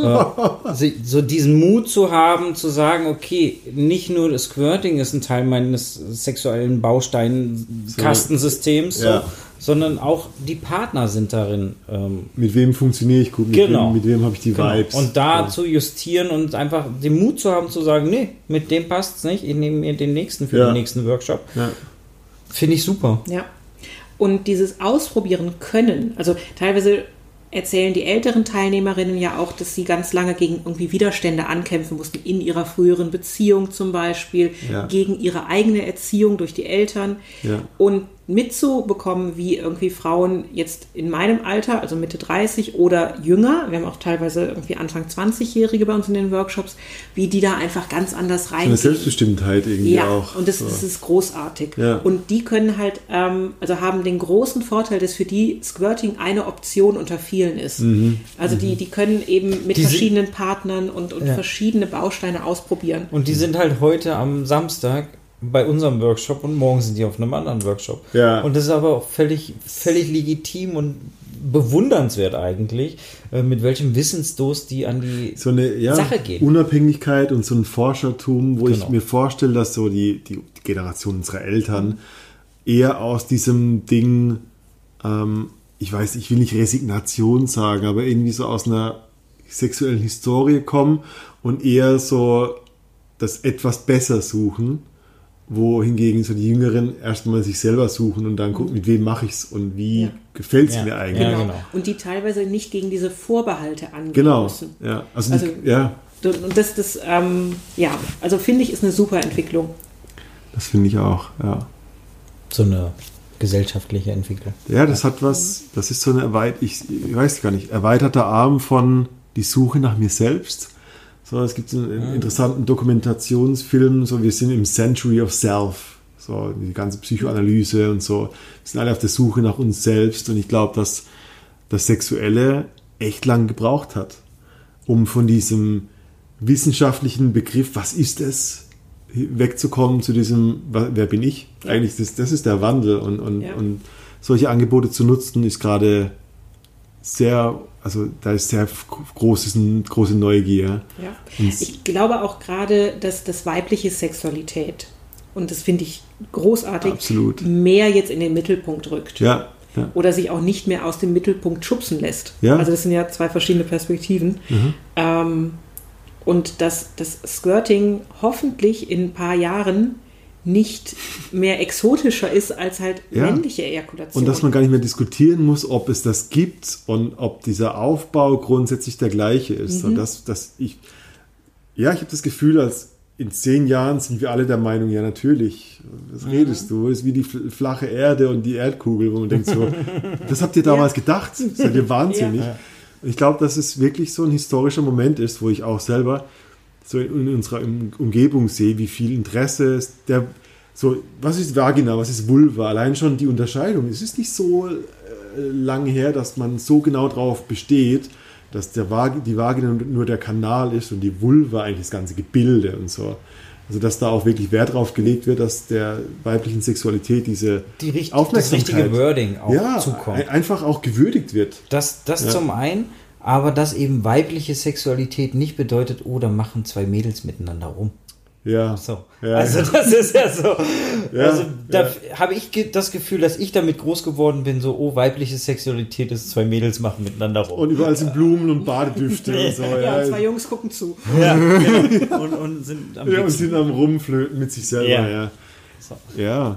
S2: äh, so diesen Mut zu haben, zu sagen, okay, nicht nur das Squirting ist ein Teil meines sexuellen Baustein-Kastensystems, so, ja. so, sondern auch die Partner sind darin. Ähm,
S1: mit wem funktioniere ich gut, mit
S2: genau.
S1: wem, mit wem habe ich die
S2: genau.
S1: Vibes.
S2: Und da
S1: ja.
S2: zu justieren und einfach den Mut zu haben, zu sagen, nee, mit dem passt es nicht, ich nehme mir den nächsten für ja. den nächsten Workshop. Ja. Finde ich super.
S3: Ja. Und dieses Ausprobieren können, also teilweise erzählen die älteren Teilnehmerinnen ja auch, dass sie ganz lange gegen irgendwie Widerstände ankämpfen mussten, in ihrer früheren Beziehung zum Beispiel, ja. gegen ihre eigene Erziehung durch die Eltern. Ja. Und mitzubekommen, wie irgendwie Frauen jetzt in meinem Alter, also Mitte dreißig oder jünger, wir haben auch teilweise irgendwie Anfang zwanzig-Jährige bei uns in den Workshops, wie die da einfach ganz anders reingehen.
S1: So eine Selbstbestimmtheit irgendwie
S3: ja,
S1: auch.
S3: und das,
S1: so.
S3: das ist großartig.
S1: Ja.
S3: Und die können halt, ähm, also haben den großen Vorteil, dass für die Squirting eine Option unter vielen ist. Mhm. Also mhm. die, die können eben mit die verschiedenen sind, Partnern und, und ja. verschiedene Bausteine ausprobieren.
S2: Und die sind halt heute am Samstag bei unserem Workshop und morgen sind die auf einem anderen Workshop.
S1: Ja.
S2: Und das ist aber auch völlig, völlig legitim und bewundernswert eigentlich, mit welchem Wissensdurst die an die
S1: so eine, ja,
S2: Sache gehen.
S1: Unabhängigkeit und so ein Forschertum, wo
S2: genau.
S1: ich mir vorstelle, dass so die, die Generation unserer Eltern eher aus diesem Ding, ähm, ich weiß, ich will nicht Resignation sagen, aber irgendwie so aus einer sexuellen Historie kommen und eher so das etwas besser suchen, wohingegen so die Jüngeren erstmal sich selber suchen und dann gucken, mit wem mache ich es und wie ja. gefällt es
S2: ja.
S1: mir eigentlich.
S2: Ja, genau.
S3: Und die teilweise nicht gegen diese Vorbehalte angehen
S1: genau.
S3: müssen.
S1: Ja, also,
S3: also
S1: die, ja.
S3: Und das, das ähm, ja, also finde ich, ist eine super Entwicklung.
S1: Das finde ich auch, ja.
S2: So eine gesellschaftliche Entwicklung.
S1: Ja, das hat was, das ist so eine erweit, ich, ich weiß gar nicht, erweiterter Arm von die Suche nach mir selbst. So, es gibt einen mhm. interessanten Dokumentationsfilm, so wir sind im Century of Self, so die ganze Psychoanalyse und so. Wir sind alle auf der Suche nach uns selbst und ich glaube, dass das Sexuelle echt lang gebraucht hat, um von diesem wissenschaftlichen Begriff, was ist es, wegzukommen zu diesem, wer bin ich? Ja. Eigentlich, das, das ist der Wandel und, und, ja. und solche Angebote zu nutzen, ist gerade sehr, also da ist sehr großes, große Neugier.
S3: Ja. Ich glaube auch gerade, dass das weibliche Sexualität, und das finde ich großartig,
S1: absolut.
S3: Mehr jetzt in den Mittelpunkt rückt.
S1: Ja. Ja.
S3: Oder sich auch nicht mehr aus dem Mittelpunkt schubsen lässt.
S1: Ja.
S3: Also das sind ja zwei verschiedene Perspektiven. Mhm. Ähm, und dass das Squirting hoffentlich in ein paar Jahren nicht mehr exotischer ist als halt ja. männliche Ejakulation.
S1: Und dass man gar nicht mehr diskutieren muss, ob es das gibt und ob dieser Aufbau grundsätzlich der gleiche ist. Mhm. Und das, das ich, ja, ich habe das Gefühl, als in zehn Jahren sind wir alle der Meinung, ja natürlich, was mhm. redest du? Das ist wie die flache Erde und die Erdkugel, wo man denkt so, das habt ihr damals ja. gedacht? Seid ihr wahnsinnig? Ja. Ich glaube, dass es wirklich so ein historischer Moment ist, wo ich auch selber so in unserer Umgebung sehe, wie viel Interesse ist. Der, so, was ist Vagina, was ist Vulva? Allein schon die Unterscheidung. Es ist nicht so äh, lange her, dass man so genau drauf besteht, dass der Vag- die Vagina nur der Kanal ist und die Vulva eigentlich das ganze Gebilde und so. Also dass da auch wirklich Wert drauf gelegt wird, dass der weiblichen Sexualität diese
S2: die richt-
S1: Aufmerksamkeit,
S2: das richtige Wording auch
S1: ja,
S2: zukommt.
S1: Einfach auch gewürdigt wird.
S2: Das, das
S1: ja.
S2: zum einen, aber dass eben weibliche Sexualität nicht bedeutet, oh, da machen zwei Mädels miteinander rum.
S1: Ja.
S2: So.
S1: Ja,
S2: also
S1: ja.
S2: das ist ja so.
S1: Ja,
S2: also da
S1: ja.
S2: habe ich ge- das Gefühl, dass ich damit groß geworden bin, so, oh, weibliche Sexualität ist, zwei Mädels machen miteinander rum.
S1: Und überall sind Blumen und Badedüfte und so.
S3: Ja,
S1: Ja,
S3: und zwei Jungs gucken zu.
S2: Ja, genau. und, und sind am,
S1: ja, und sind am Rumflöten mit sich selber. Ja. Ja.
S2: So.
S1: ja.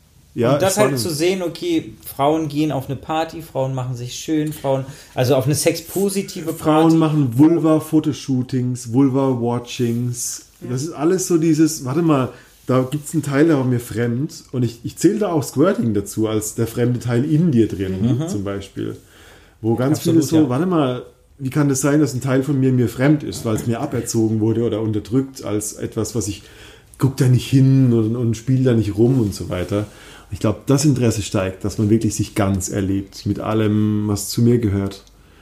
S1: ja
S2: und das
S1: spannend.
S2: halt zu sehen, okay, Frauen gehen auf eine Party, Frauen machen sich schön, Frauen, also auf eine sexpositive Party.
S1: Frauen machen Vulva-Fotoshootings, Vulva-Watchings. Das ist alles so dieses, warte mal, da gibt es einen Teil, der war mir fremd und ich, ich zähle da auch Squirting dazu, als der fremde Teil in dir drin, mhm. zum Beispiel. Wo ganz
S2: Absolut,
S1: viele so,
S2: ja.
S1: warte mal, wie kann das sein, dass ein Teil von mir mir fremd ist, weil es mir aberzogen wurde oder unterdrückt als etwas, was ich, guck da nicht hin und, und spiele da nicht rum und so weiter. Ich glaube, das Interesse steigt, dass man wirklich sich ganz erlebt mit allem, was zu mir gehört.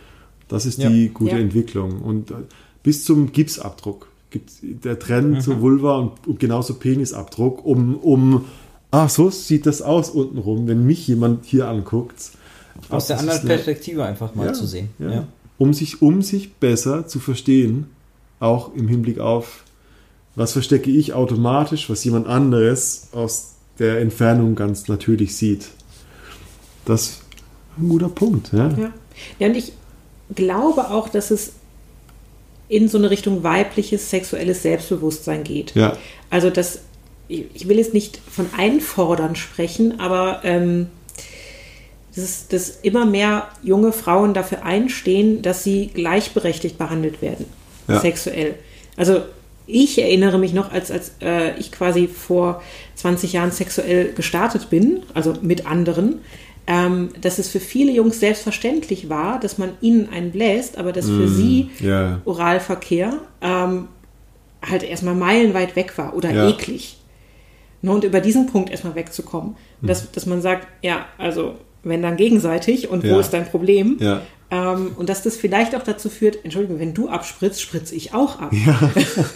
S1: Das ist ja. die gute ja. Entwicklung. Und bis zum Gipsabdruck gibt der Trend mhm. zur Vulva und, und genauso Penisabdruck, um, um ah, so sieht das aus untenrum, wenn mich jemand hier anguckt.
S2: Aus der anderen Perspektive einfach mal
S1: ja,
S2: zu sehen.
S1: Ja.
S2: Ja.
S1: Um sich, um sich besser zu verstehen, auch im Hinblick auf, was verstecke ich automatisch, was jemand anderes aus der Entfernung ganz natürlich sieht. Das ist ein guter Punkt. Ja,
S3: ja. ja und ich glaube auch, dass es in so eine Richtung weibliches sexuelles Selbstbewusstsein geht.
S1: Ja.
S3: Also das, ich will jetzt nicht von Einfordern sprechen, aber ähm, dass, dass immer mehr junge Frauen dafür einstehen, dass sie gleichberechtigt behandelt werden, ja. sexuell. Also ich erinnere mich noch, als, als äh, ich quasi vor zwanzig Jahren sexuell gestartet bin, also mit anderen, ähm, dass es für viele Jungs selbstverständlich war, dass man ihnen einen bläst, aber dass für mm, sie yeah. Oralverkehr ähm, halt erstmal meilenweit weg war oder ja. eklig. Ne, und über diesen Punkt erstmal wegzukommen. Mm. Dass, dass man sagt, ja, also wenn dann gegenseitig und ja. wo ist dein Problem?
S1: Ja.
S3: Ähm, und dass das vielleicht auch dazu führt, Entschuldigung, wenn du abspritzt, spritze ich auch ab.
S1: Ja,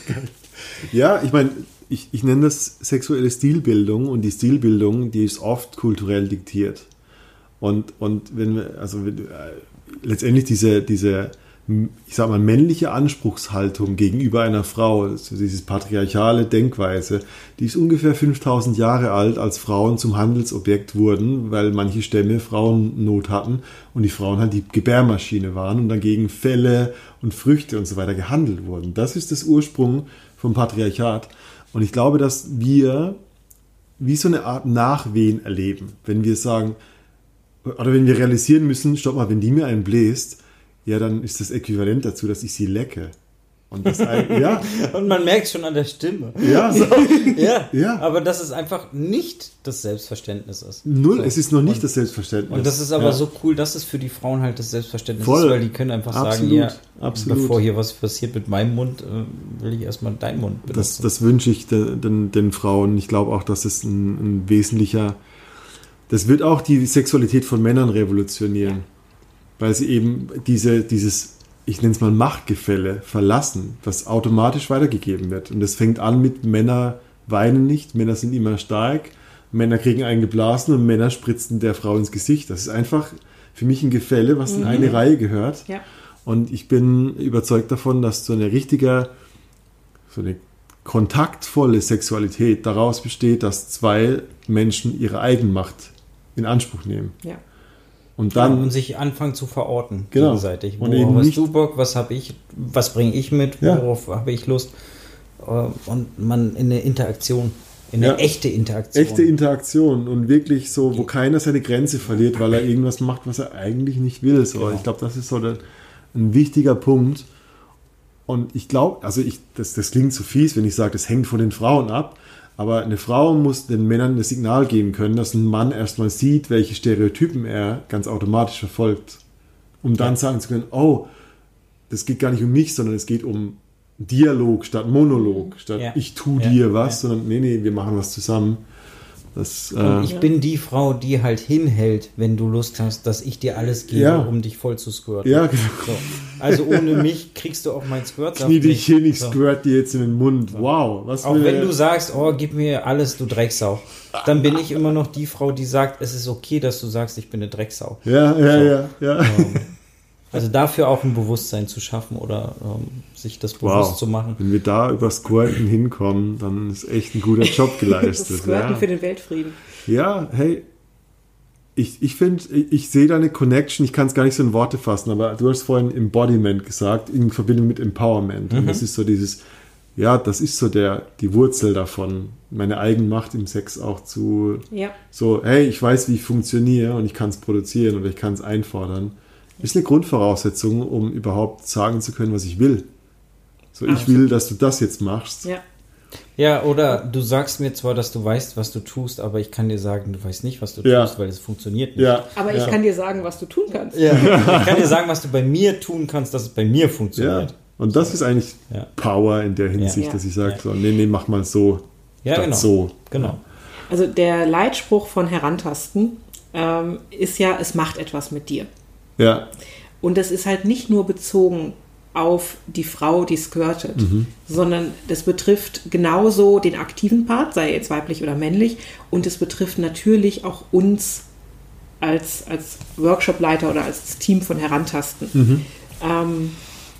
S1: ja ich meine, ich, ich nenne das sexuelle Stilbildung und die Stilbildung, die ist oft kulturell diktiert. Und, und wenn wir, also wenn, äh, letztendlich diese, diese, ich sag mal, männliche Anspruchshaltung gegenüber einer Frau, also dieses patriarchale Denkweise, die ist ungefähr fünftausend Jahre alt, als Frauen zum Handelsobjekt wurden, weil manche Stämme Frauennot hatten und die Frauen halt die Gebärmaschine waren und dagegen Felle und Früchte und so weiter gehandelt wurden. Das ist das Ursprung vom Patriarchat. Und ich glaube, dass wir wie so eine Art Nachwehen erleben, wenn wir sagen, oder wenn wir realisieren müssen, stopp mal, wenn die mir einen bläst, ja, dann ist das äquivalent dazu, dass ich sie lecke. Und, das, ja.
S2: Und man merkt schon an der Stimme.
S1: Ja, so.
S2: ja,
S1: ja.
S2: Aber dass es einfach nicht das Selbstverständnis ist.
S1: Null,
S2: so.
S1: es ist noch nicht
S2: und,
S1: das Selbstverständnis.
S2: Und das ist aber
S1: ja.
S2: so cool, dass es für die Frauen halt das Selbstverständnis
S1: Voll.
S2: ist, weil die können einfach
S1: absolut,
S2: sagen, ja,
S1: absolut.
S2: bevor hier was passiert mit meinem Mund, will ich erstmal deinen Mund benutzen.
S1: Das, das wünsche ich den, den, den Frauen. Ich glaube auch, dass es ein, ein wesentlicher, das wird auch die Sexualität von Männern revolutionieren. Ja. Weil sie eben diese, dieses, ich nenne es mal Machtgefälle, verlassen, das automatisch weitergegeben wird. Und das fängt an mit Männer weinen nicht, Männer sind immer stark, Männer kriegen einen geblasen und Männer spritzen der Frau ins Gesicht. Das ist einfach für mich ein Gefälle, was in mhm. eine Reihe gehört.
S3: Ja.
S1: Und ich bin überzeugt davon, dass so eine richtige, so eine kontaktvolle Sexualität daraus besteht, dass zwei Menschen ihre Eigenmacht in Anspruch nehmen.
S3: Ja.
S1: Und dann
S2: ja, und sich anfangen zu verorten,
S1: genau.
S2: gegenseitig.
S1: Und
S2: Worauf
S1: eben
S2: hast
S1: nicht,
S2: du Bock, was habe ich, was bringe ich mit, worauf ja. habe ich Lust? Und man in eine Interaktion, in eine ja. echte Interaktion.
S1: Echte Interaktion und wirklich so, wo keiner seine Grenze verliert, weil er irgendwas macht, was er eigentlich nicht will. So. Genau. Ich glaube, das ist so der, ein wichtiger Punkt. Und ich glaube, also ich, das, das klingt so fies, wenn ich sage, das hängt von den Frauen ab. Aber eine Frau muss den Männern das Signal geben können, dass ein Mann erstmal sieht, welche Stereotypen er ganz automatisch verfolgt. Um dann ja. sagen zu können, oh, das geht gar nicht um mich, sondern es geht um Dialog statt Monolog, statt ja. ich tue ja. dir was, ja. sondern nee, nee, wir machen was zusammen. Das,
S2: Und
S1: äh,
S2: ich bin die Frau, die halt hinhält, wenn du Lust hast, dass ich dir alles gebe,
S1: ja.
S2: um dich voll zu squirten.
S1: Ja, genau.
S2: So. Also ohne mich kriegst du auch mein Squirt.
S1: Knie dich hin, ich so. squirt dir jetzt in den Mund. Wow. Was
S2: auch wenn du sagst, oh, gib mir alles, du Drecksau. Dann bin ich immer noch die Frau, die sagt, es ist okay, dass du sagst, ich bin eine Drecksau.
S1: Ja, ja,
S2: so.
S1: ja. ja.
S2: Ähm, also dafür auch ein Bewusstsein zu schaffen oder ähm, sich das bewusst
S1: wow.
S2: zu machen.
S1: Wenn wir da über Squirten hinkommen, dann ist echt ein guter Job geleistet.
S3: Das Squirten
S1: ja.
S3: für den Weltfrieden.
S1: Ja, hey, ich, ich finde, ich, ich sehe da eine Connection, ich kann es gar nicht so in Worte fassen, aber du hast vorhin Embodiment gesagt, in Verbindung mit Empowerment. Mhm. Und das ist so dieses, ja, das ist so der, die Wurzel davon, meine Eigenmacht im Sex auch zu,
S3: ja.
S1: so, hey, ich weiß, wie ich funktioniere und ich kann es produzieren oder ich kann es einfordern. Ist eine Grundvoraussetzung, um überhaupt sagen zu können, was ich will. So, ich also. will, dass du das jetzt machst.
S3: Ja.
S2: Ja, oder du sagst mir zwar, dass du weißt, was du tust, aber ich kann dir sagen, du weißt nicht, was du
S1: ja.
S2: tust, weil es funktioniert nicht.
S1: Ja.
S3: Aber ich
S1: ja.
S3: kann dir sagen, was du tun kannst.
S2: Ja. Ich kann dir sagen, was du bei mir tun kannst, dass es bei mir funktioniert.
S1: Ja. Und das ist eigentlich ja. Power in der Hinsicht,
S3: ja.
S1: dass ich sage, so, nee, nee, mach mal so,
S2: ja,
S1: statt
S2: genau.
S1: so.
S2: Genau.
S3: Also der Leitspruch von Herantasten ähm, ist ja, es macht etwas mit dir.
S1: Ja.
S3: Und das ist halt nicht nur bezogen auf die Frau, die squirtet, mhm. sondern das betrifft genauso den aktiven Part, sei jetzt weiblich oder männlich, und es betrifft natürlich auch uns als, als Workshopleiter oder als Team von Herantasten. Mhm. Ähm,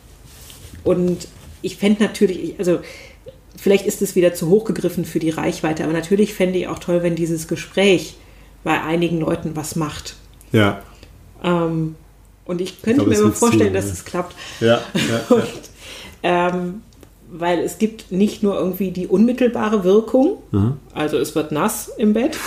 S3: und ich fände natürlich, also vielleicht ist es wieder zu hoch gegriffen für die Reichweite, aber natürlich fände ich auch toll, wenn dieses Gespräch bei einigen Leuten was macht.
S1: Ja.
S3: Ähm, Und ich könnte ich glaub, mir immer vorstellen, dass es klappt.
S1: Ja, ja,
S3: und, ja. Ähm, weil es gibt nicht nur irgendwie die unmittelbare Wirkung, mhm. also es wird nass im Bett,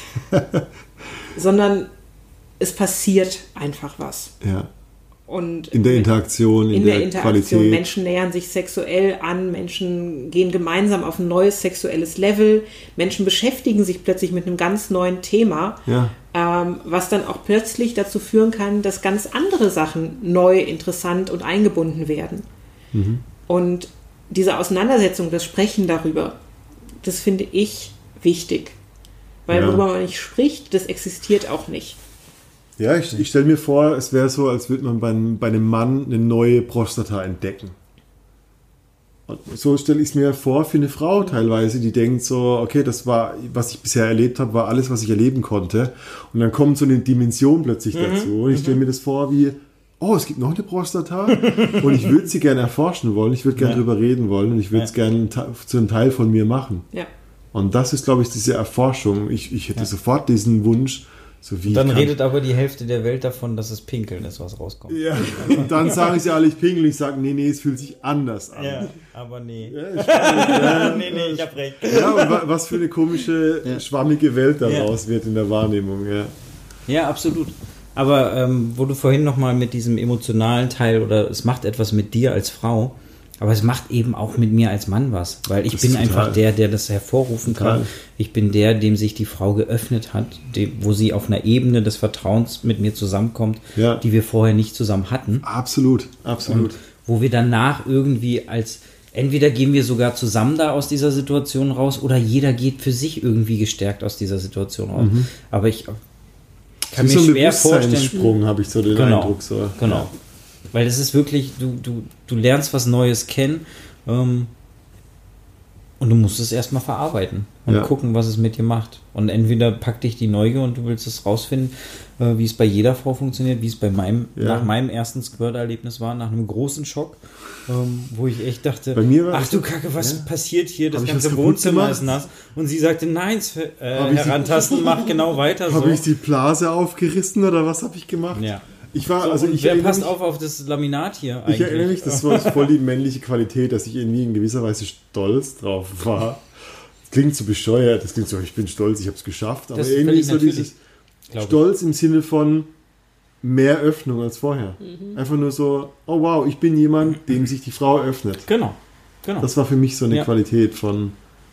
S3: sondern es passiert einfach was.
S1: Ja.
S3: Und
S1: in der Interaktion, in,
S3: in
S1: der,
S3: der Interaktion.
S1: Qualität.
S3: Menschen nähern sich sexuell an, Menschen gehen gemeinsam auf ein neues sexuelles Level, Menschen beschäftigen sich plötzlich mit einem ganz neuen Thema,
S1: ja.
S3: ähm, was dann auch plötzlich dazu führen kann, dass ganz andere Sachen neu, interessant und eingebunden werden. Mhm. Und diese Auseinandersetzung, das Sprechen darüber, das finde ich wichtig. Weil
S1: ja.
S3: worüber man nicht spricht, das existiert auch nicht.
S1: Ja, ich, ich stelle mir vor, es wäre so, als würde man bei, bei einem Mann eine neue Prostata entdecken. Und so stelle ich es mir vor für eine Frau teilweise, die denkt so, okay, das war, was ich bisher erlebt habe, war alles, was ich erleben konnte. Und dann kommt so eine Dimension plötzlich mhm. dazu. Und ich stelle mir das vor wie, oh, es gibt noch eine Prostata und ich würde sie gerne erforschen wollen, ich würde gerne ja. drüber reden wollen und ich würde es ja. gerne zu einem Teil von mir machen.
S3: Ja.
S1: Und das ist, glaube ich, diese Erforschung. Ich, ich hätte ja. sofort diesen Wunsch, so wie
S2: dann
S1: kann.
S2: redet aber die Hälfte der Welt davon, dass es Pinkeln ist, was rauskommt.
S1: Ja, und dann sagen sie alle, ich pinkel, ich sage, nee, nee, es fühlt sich anders an.
S2: Ja, aber nee.
S1: Ja, ich ja,
S2: nee, nee, ich hab recht.
S1: Ja, und was für eine komische, ja. schwammige Welt daraus ja. wird in der Wahrnehmung, ja.
S2: Ja, absolut. Aber ähm, wo du vorhin nochmal mit diesem emotionalen Teil oder es macht etwas mit dir als Frau, aber es macht eben auch mit mir als Mann was, weil ich das bin einfach der, der das hervorrufen total. kann. Ich bin der, dem sich die Frau geöffnet hat, dem, wo sie auf einer Ebene des Vertrauens mit mir zusammenkommt, ja. die wir vorher nicht zusammen hatten.
S1: Absolut, absolut.
S2: Und wo wir danach irgendwie als, entweder gehen wir sogar zusammen da aus dieser Situation raus oder jeder geht für sich irgendwie gestärkt aus dieser Situation raus. Mhm. Aber ich kann mir
S1: so
S2: schwer vorstellen.
S1: Sprung habe ich so den
S2: genau,
S1: Eindruck. So.
S2: Genau.
S1: Ja.
S2: Weil es ist wirklich, du, du, du lernst was Neues kennen ähm, und du musst es erstmal verarbeiten und ja. gucken, was es mit dir macht. Und entweder packt dich die Neugier und du willst es rausfinden, äh, wie es bei jeder Frau funktioniert, wie es bei meinem, ja. nach meinem ersten Squirt-Erlebnis war, nach einem großen Schock, ähm, wo ich echt dachte,
S1: bei mir war
S2: ach du Kacke, was ja. passiert hier? Das
S1: Hab
S2: ganze Wohnzimmer ist nass. Und sie sagte, nein, äh, Herantasten, mach genau weiter.
S1: Habe
S2: so.
S1: ich die Blase aufgerissen oder was habe ich gemacht?
S2: Ja.
S1: Ich war,
S2: so,
S1: also ich
S2: wer passt
S1: mich,
S2: auf auf das Laminat hier eigentlich?
S1: Ich erinnere mich, das war voll die männliche Qualität, dass ich irgendwie in gewisser Weise stolz drauf war. Das klingt so bescheuert, das klingt so, ich bin stolz, ich habe es geschafft, aber
S2: das
S1: irgendwie so dieses Stolz im Sinne von mehr Öffnung als vorher. Mhm. Einfach nur so, oh wow, ich bin jemand, dem sich die Frau öffnet.
S2: Genau, genau.
S1: Das war für mich so eine ja. Qualität von,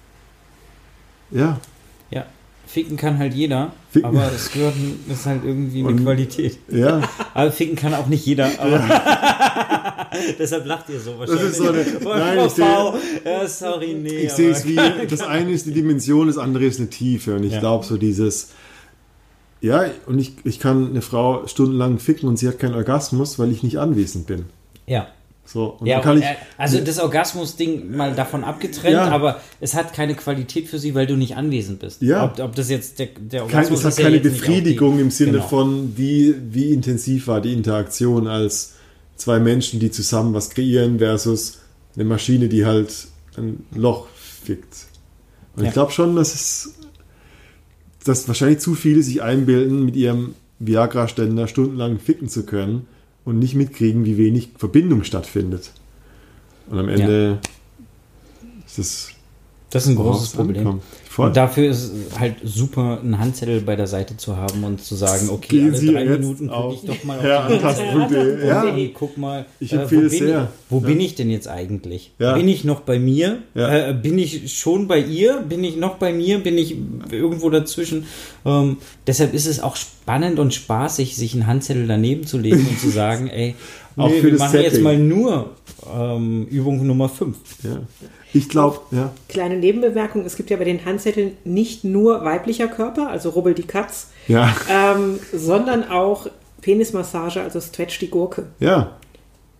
S1: ja.
S2: Ja. Ficken kann halt jeder,
S1: Ficken.
S2: aber Squirten ist halt irgendwie eine Und, Qualität.
S1: Ja.
S2: Aber ficken kann auch nicht jeder. Aber ja. Deshalb lacht ihr so wahrscheinlich.
S1: Das ist so eine, nein, ich sehe,
S2: ja, sorry, nee.
S1: Ich sehe es wie, das eine ist die Dimension, das andere ist eine Tiefe. Und ich ja. glaube so dieses, ja, und ich, ich kann eine Frau stundenlang ficken und sie hat keinen Orgasmus, weil ich nicht anwesend bin.
S2: Ja.
S1: So, und
S2: ja,
S1: kann ich,
S2: also das Orgasmus-Ding mal davon abgetrennt, ja. aber es hat keine Qualität für sie, weil du nicht anwesend bist.
S1: Ja.
S2: Ob, ob das jetzt der, der Orgasmus
S1: Kein, es hat
S2: ist ja
S1: keine
S2: jetzt
S1: Befriedigung
S2: die,
S1: im Sinne
S2: genau.
S1: von, wie, wie intensiv war die Interaktion als zwei Menschen, die zusammen was kreieren versus eine Maschine, die halt ein Loch fickt. Und ja. ich glaube schon, dass es dass wahrscheinlich zu viele sich einbilden, mit ihrem Viagra-Ständer stundenlang ficken zu können und nicht mitkriegen, wie wenig Verbindung stattfindet. Und am Ende ja. ist das...
S2: Das ist ein großes Problem. Und dafür ist es halt super, einen Handzettel bei der Seite zu haben und zu sagen, okay,
S1: Gehen
S2: alle
S1: Sie
S2: drei Minuten gucke ich doch mal auf
S1: ja,
S2: die Handzettel.
S1: Ja.
S2: Hey, guck mal,
S1: ich empfehle
S2: äh,
S1: es sehr.
S2: Ich, wo ja. bin ich denn jetzt eigentlich?
S1: Ja.
S2: Bin ich noch bei mir?
S1: Ja.
S2: Äh, bin ich schon bei ihr? Bin ich noch bei mir? Bin ich irgendwo dazwischen? Ähm, deshalb ist es auch spannend und spaßig, sich einen Handzettel daneben zu legen und zu sagen, ey,
S1: auch
S2: nee,
S1: für
S2: wir
S1: das
S2: machen
S1: Setting.
S2: Jetzt mal nur ähm, Übung Nummer fünf.
S1: Ja. Ich glaube, ja.
S3: Kleine Nebenbemerkung, es gibt ja bei den Handzetteln nicht nur weiblicher Körper, also rubbel die Katz,
S1: ja.
S3: ähm, sondern auch Penismassage, also stretch die Gurke.
S1: Ja.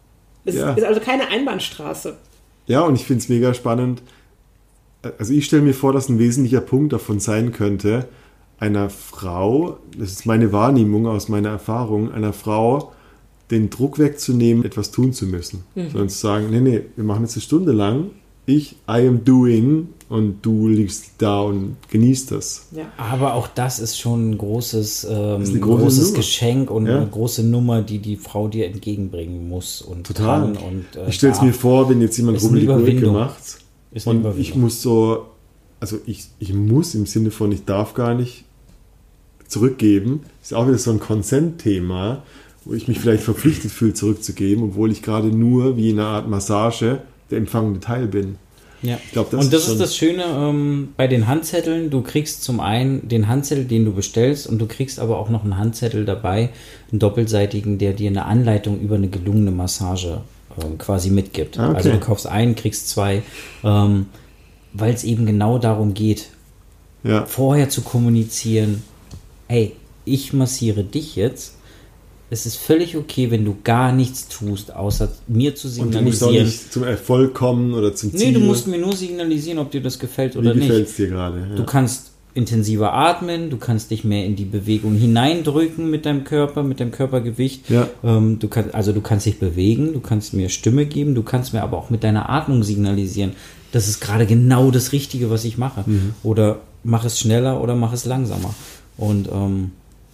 S3: Es
S1: Ja.
S3: ist also keine Einbahnstraße.
S1: Ja, und ich finde es mega spannend. Also ich stelle mir vor, dass ein wesentlicher Punkt davon sein könnte, einer Frau, das ist meine Wahrnehmung aus meiner Erfahrung, einer Frau den Druck wegzunehmen, etwas tun zu müssen. Mhm. Sondern zu sagen, nee, nee, wir machen jetzt eine Stunde lang, ich, I am doing, und du liegst da und genießt das.
S3: Ja.
S2: Aber auch das ist schon ein großes, ähm,
S1: eine große
S2: großes
S1: Nummer.
S2: Geschenk und
S1: Ja.
S2: eine große Nummer, die die Frau dir entgegenbringen muss und
S1: Total.
S2: kann. Und, äh,
S1: Ich stelle es
S2: darf.
S1: mir vor, wenn jetzt jemand
S2: Ist eine
S1: rummellige Gurke
S2: Überwindung.
S1: macht
S2: Ist eine
S1: und
S2: Überwindung.
S1: ich muss so, also ich, ich muss im Sinne von, ich darf gar nicht zurückgeben, ist auch wieder so ein Consent-Thema, wo ich mich vielleicht verpflichtet fühle, zurückzugeben, obwohl ich gerade nur wie in einer Art Massage der empfangende Teil bin.
S2: Ja.
S1: Ich glaub, das
S2: und das
S1: ist
S2: ist,
S1: schon-
S2: das Schöne ähm, bei den Handzetteln. Du kriegst zum einen den Handzettel, den du bestellst, und du kriegst aber auch noch einen Handzettel dabei, einen doppelseitigen, der dir eine Anleitung über eine gelungene Massage ähm, quasi mitgibt.
S1: Ah, okay.
S2: Also du kaufst einen, kriegst zwei, ähm, weil es eben genau darum geht,
S1: Ja,
S2: vorher zu kommunizieren, hey, ich massiere dich jetzt. Es ist völlig okay, wenn du gar nichts tust, außer mir zu
S1: und du musst auch
S2: signalisieren.
S1: nicht zum Erfolg kommen oder zum Ziel.
S2: Nee, du musst mir nur signalisieren, ob dir das gefällt
S1: Wie
S2: oder nicht.
S1: gefällt es dir gerade? Ja.
S2: Du kannst intensiver atmen, du kannst dich mehr in die Bewegung hineindrücken mit deinem Körper, mit deinem Körpergewicht.
S1: Ja.
S2: Ähm, du kannst, also du kannst dich bewegen, du kannst mir Stimme geben, du kannst mir aber auch mit deiner Atmung signalisieren, das ist gerade genau das Richtige, was ich mache.
S1: Mhm.
S2: Oder mach es schneller oder mach es langsamer. Und ähm,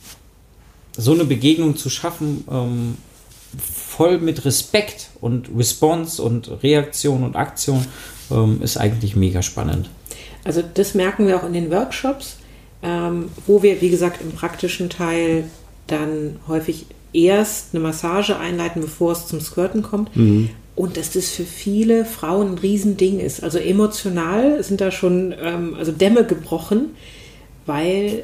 S2: so eine Begegnung zu schaffen, ähm, voll mit Respekt und Response und Reaktion und Aktion, ähm, ist eigentlich mega spannend.
S3: Also das merken wir auch in den Workshops, ähm, wo wir, wie gesagt, im praktischen Teil dann häufig erst eine Massage einleiten, bevor es zum Squirten kommt.
S1: Mhm.
S3: Und dass das für viele Frauen ein Riesending ist. Also emotional sind da schon ähm, also Dämme gebrochen, weil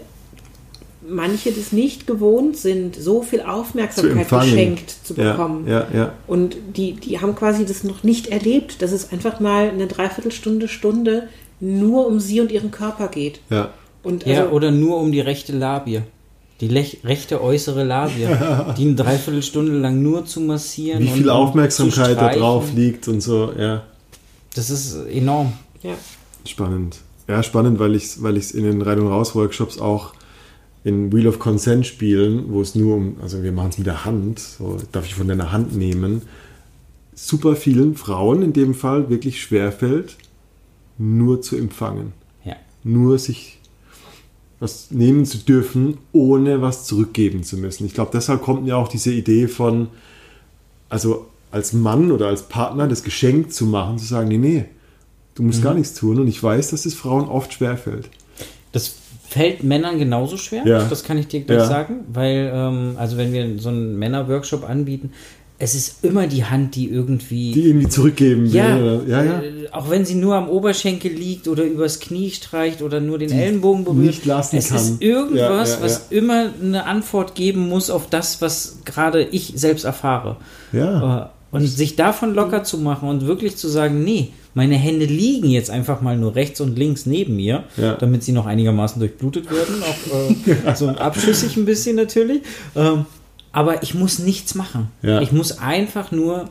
S3: manche das nicht gewohnt sind, so viel
S1: Zu
S3: Aufmerksamkeit
S1: empfangen.
S3: geschenkt zu bekommen.
S1: Ja, ja, ja.
S3: Und die, die haben quasi das noch nicht erlebt, dass es einfach mal eine Dreiviertelstunde, Stunde nur um sie und ihren Körper geht.
S1: ja.
S3: Und
S2: Ja,
S3: also,
S2: oder nur um die rechte Labie. Die lech- rechte äußere Labie, die eine Dreiviertelstunde lang nur zu massieren.
S1: Wie
S2: und-
S1: viel
S2: und
S1: Aufmerksamkeit
S2: zu
S1: da
S2: streichen.
S1: drauf liegt und so, ja.
S2: Das ist enorm.
S3: ja.
S1: Spannend. Ja, spannend, weil ich es weil ich's in den Rein- und Raus-Workshops auch in Wheel of Consent spielen, wo es nur um, also wir machen es mit der Hand, so darf ich von deiner Hand nehmen, super vielen Frauen in dem Fall wirklich schwerfällt, nur zu empfangen.
S2: Ja.
S1: Nur sich was nehmen zu dürfen, ohne was zurückgeben zu müssen. Ich glaube, deshalb kommt ja auch diese Idee von, also als Mann oder als Partner das Geschenk zu machen, zu sagen, nee, nee, du musst
S2: Mhm.
S1: gar nichts tun. Und ich weiß, dass es Frauen oft schwerfällt.
S2: Das fällt Männern genauso schwer,
S1: Ja.
S2: das kann ich dir gleich
S1: Ja.
S2: sagen, weil, ähm, also wenn wir so einen Männer-Workshop anbieten, es ist immer die Hand, die irgendwie...
S1: Die irgendwie zurückgeben will.
S2: ja,
S1: Oder, ja, ja.
S2: Äh, auch wenn sie nur am Oberschenkel liegt oder übers Knie streicht oder nur den Ellenbogen berührt.
S1: nicht lassen
S2: es
S1: kann.
S2: ist irgendwas,
S1: Ja, ja,
S2: was
S1: ja.
S2: immer eine Antwort geben muss auf das, was gerade ich selbst erfahre.
S1: Ja.
S2: Äh, Und sich davon locker zu machen und wirklich zu sagen, nee, meine Hände liegen jetzt einfach mal nur rechts und links neben mir,
S1: Ja.
S2: damit sie noch einigermaßen durchblutet werden, auch äh, so abschüssig ein bisschen natürlich. Ähm, aber ich muss nichts machen.
S1: Ja.
S2: Ich muss einfach nur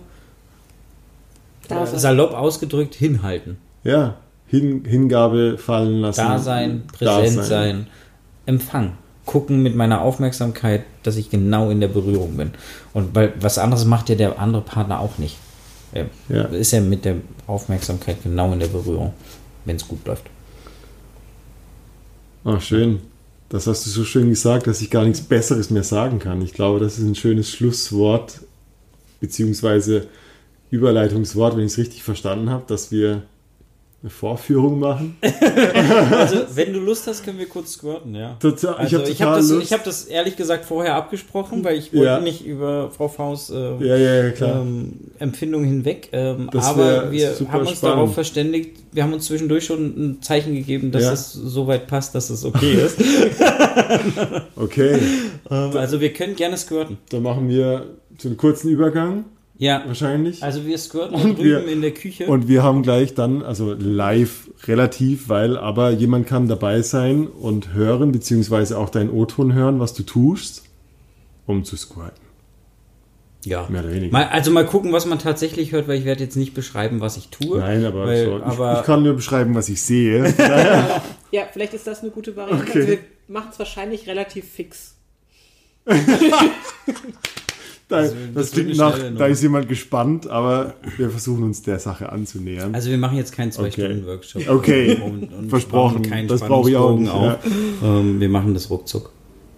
S3: Da
S2: äh,
S3: sein.
S2: salopp ausgedrückt hinhalten.
S1: Ja. Hin, Hingabe fallen lassen.
S2: Da sein, präsent sein, Empfang. Gucken mit meiner Aufmerksamkeit, dass ich genau in der Berührung bin. Und weil was anderes macht ja der andere Partner auch nicht. Er
S1: Ja.
S2: ist ja mit der Aufmerksamkeit genau in der Berührung, wenn es gut läuft.
S1: Ach, schön. Das hast du so schön gesagt, dass ich gar nichts Besseres mehr sagen kann. Ich glaube, das ist ein schönes Schlusswort, beziehungsweise Überleitungswort, wenn ich es richtig verstanden habe, dass wir eine Vorführung machen.
S2: Also, wenn du Lust hast, können wir kurz squirten, ja.
S1: Total,
S2: Also,
S1: ich
S2: ich
S1: habe
S2: habe
S1: total
S2: das,
S1: Lust.
S2: ich hab das ehrlich gesagt vorher abgesprochen, weil ich wollte
S1: Ja.
S2: nicht über Frau Faust äh,
S1: ja, ja, ja, klar.
S2: ähm, Empfindungen hinweg. Ähm,
S1: Das
S2: aber
S1: wär
S2: wir
S1: super
S2: haben uns
S1: spannend.
S2: darauf verständigt, wir haben uns zwischendurch schon ein Zeichen gegeben, dass
S1: Ja.
S2: es so weit passt, dass es okay ist.
S1: Okay,
S2: ähm, also wir können gerne squirten.
S1: dann machen wir so einen kurzen Übergang
S2: Ja,
S1: wahrscheinlich.
S2: also wir squirten
S1: Und
S2: drüben
S1: wir-
S2: in der Küche.
S1: Und wir haben gleich dann, also live relativ, weil aber jemand kann dabei sein und hören, beziehungsweise auch deinen O-Ton hören, was du tust, um zu squirten.
S2: Ja.
S1: Mehr oder weniger.
S2: Mal, also mal gucken, was man tatsächlich hört, weil ich werde jetzt nicht beschreiben, was ich tue.
S1: Nein, aber,
S2: weil,
S1: so, ich,
S2: aber
S1: ich kann nur beschreiben, was ich sehe.
S3: Ja, vielleicht ist das eine gute Variante.
S1: Okay.
S3: Also wir machen es wahrscheinlich relativ fix.
S1: Da,
S2: Also,
S1: das
S2: das
S1: klingt
S2: wird
S1: nach,
S2: eine schnelle
S1: da ist jemand gespannt, aber wir versuchen uns der Sache anzunähern.
S2: Also wir machen jetzt keinen zwei
S1: Okay.
S2: Stunden Workshop.
S1: Okay,
S2: und, und
S1: versprochen.
S2: bauen keinen
S1: Das brauche ich auch nicht.
S2: Spannungsbogen
S1: Ja.
S2: auf. Ähm, wir machen das ruckzuck.